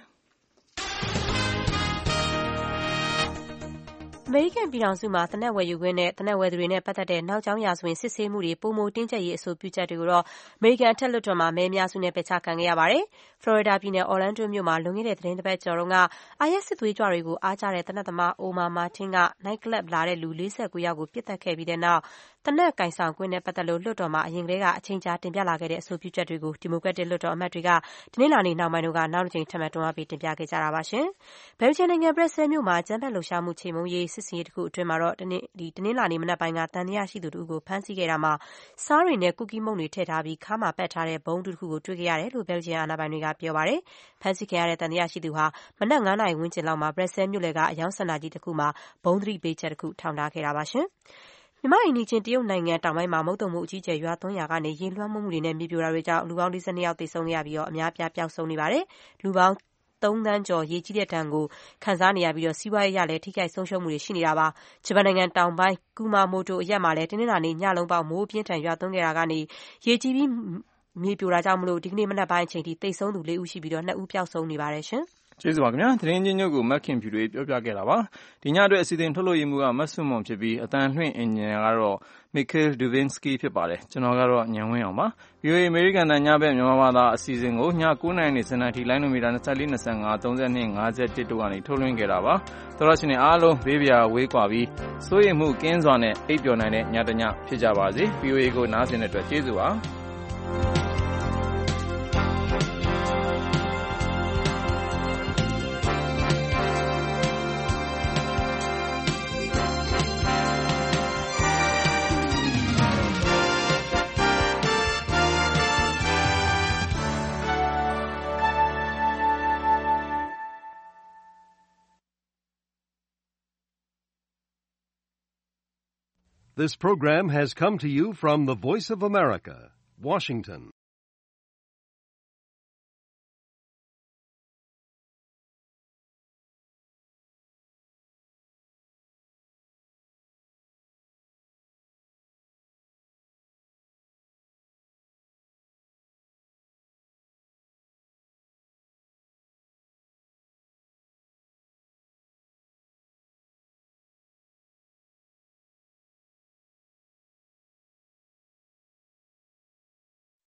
အမေရိကန်ပြည်ထောင်စုမှာသေနတ်ဝယ်ယူခွင့်နဲ့သေနတ်ဝယ်သူတွေနဲ့ပတ်သက်တဲ့နောက်ကြောင်းရာဇဝင်စစ်ဆေးမှုတွေပိုမိုတင်းကျပ်ရေးအဆိုပြုချက်တွေကိုတော့အမေရိကန်အထက်လွှတ်တော်မှာမဲအများစုနဲ့ပယ်ချခံခဲ့ရပါတယ်။ဖလော်ရီဒါပြည်နယ် Orlando မြို့မှာလွန်ခဲ့တဲ့သီတင်းတစ်ပတ်ကျော်တုန်းက IS စစ်သွေးကြွတွေကိုအားကျတဲ့သေနတ်သမား Omar Martin က Night Club လာတဲ့လူ 49 ယောက်ကိုပစ်သတ်ခဲ့ပြီးတဲ့နောက်သေနတ်ကိုင်ဆောင်ခွင့်နဲ့ပတ်သက်လို့လွှတ်တော်မှာအရင်ကတည်းကအချိန်ကြာတင်ပြလာခဲ့တဲ့အဆိုပြုချက်တွေကိုဒီမိုကရက်တစ်လွှတ်တော်အမတ်တွေကတနင်္လာနေ့နှောင်းပိုင်းကနောက်တစ်ကြိမ်ထပ်မံတွန်းအားပေးတင်ပြခဲ့ကြတာပါရှင်။ဘယ်လ်ဂျီယံနိုင်ငံ Brussels မြို့မှာအကြမ်းဖက်လှုပ်ရှားမှုချေမှုန်းရေးစစ်ဆင်ရေးတစ်ခုအတွင်းမှာတော့တနင်္လာနေ့မနက်ပိုင်းကသံသယရှိသူတစ်ဦးကိုဖမ်းဆီးခဲ့တာမှာစားတွေနဲ့ကူကီးမုန့်တွေထည့်ထားပြီးခါးမှာပတ်ထားတဲ့ဘုံတစ်ခုကိုတွေ့ခဲ့ရတယ်လို့ဘယ်လ်ဂျီယံအာဏာပိုင်တွေကပြောပါတယ်။ဖမ်းဆီးခံရတဲ့သံသယရှိသူဟာမနက် 9 နာရီဝန်းကျင်လောက်မှာ Brussels မြို့လယ်ကအယောင်စင်တာကြီးတစ်ခုမှာဘုံသတိပေးချက်တစ်ခုထောင်ထားခဲ့တာပါရှင်။မြန်မာအိမ်နီးချင်းတရုတ်နိုင်ငံတောင်ပိုင်းမှာမုတ်သုန်မိုးအကြီးအကျယ်ရွာသွန်းရာကနေရေလွှမ်းမိုးမှုတွေနဲ့မြေပြိုတာတွေကြောင့်လူပေါင်း42ယောက်သေဆုံးခဲ့ရပြီးအများအပြားပျောက်ဆုံးနေပါတယ်။လူပေါင်း3 သန်းကျော်ရေကြီးတဲ့ဒဏ်ကိုခံစားနေရပြီးစီးပွားရေးအရလည်းထိခိုက်ဆုံးရှုံးမှုတွေရှိနေတာပါ။ဂျပန်နိုင်ငံတောင်ပိုင်းကူမာမိုတိုအရပ်မှာလည်းတနင်္လာနေ့ညလုံးပေါက်မိုးပြင်းထန်ရွာသွန်းခဲ့တာကနေရေကြီးပြီးမြေပြိုတာကြောင့်ဒီကနေ့မနက်ပိုင်းအချိန်ထိသေဆုံးသူ4ဦးရှိပြီး2ဦးပျောက်ဆုံးနေပါတယ်ရှင်။ကျေးဇူးပါခင်ဗျာသတင်းချင်းချုပ်ကိုမက်ခင်ဖြူတွေပြောပြခဲ့တာပါဒီညအတွက်အစီအစဉ်ထုတ်လို့ရမှုကမတ်ဆွတ်မွန်ဖြစ်ပြီးအတန်လွှင့်အင်ဂျင်နီယာကတော့ Mikhail Dubinsky ဖြစ်ပါတယ်ကျွန်တော်ကတော့ညံဝင်းအောင်ပါ VOA American တန်ညဘက်မြန်မာဘာသာအစီအစဉ်ကိုည9:00နာရီစနေလိုင်းနိုမီတာ24 25 32 51တို့ကနေထုတ်လွှင့်ခဲ့တာပါသောရရှင်တွေအားလုံးဘေးပြာဝေးကွာပြီးစိုးရိမ်မှုကင်းစွာနဲ့အိပ်ပျော်နိုင်တဲ့ညတညဖြစ်ကြပါစေ VOA ကိုနားဆင်တဲ့အတွက်ကျေးဇူးပါ This program has come to you from the Voice of America, Washington.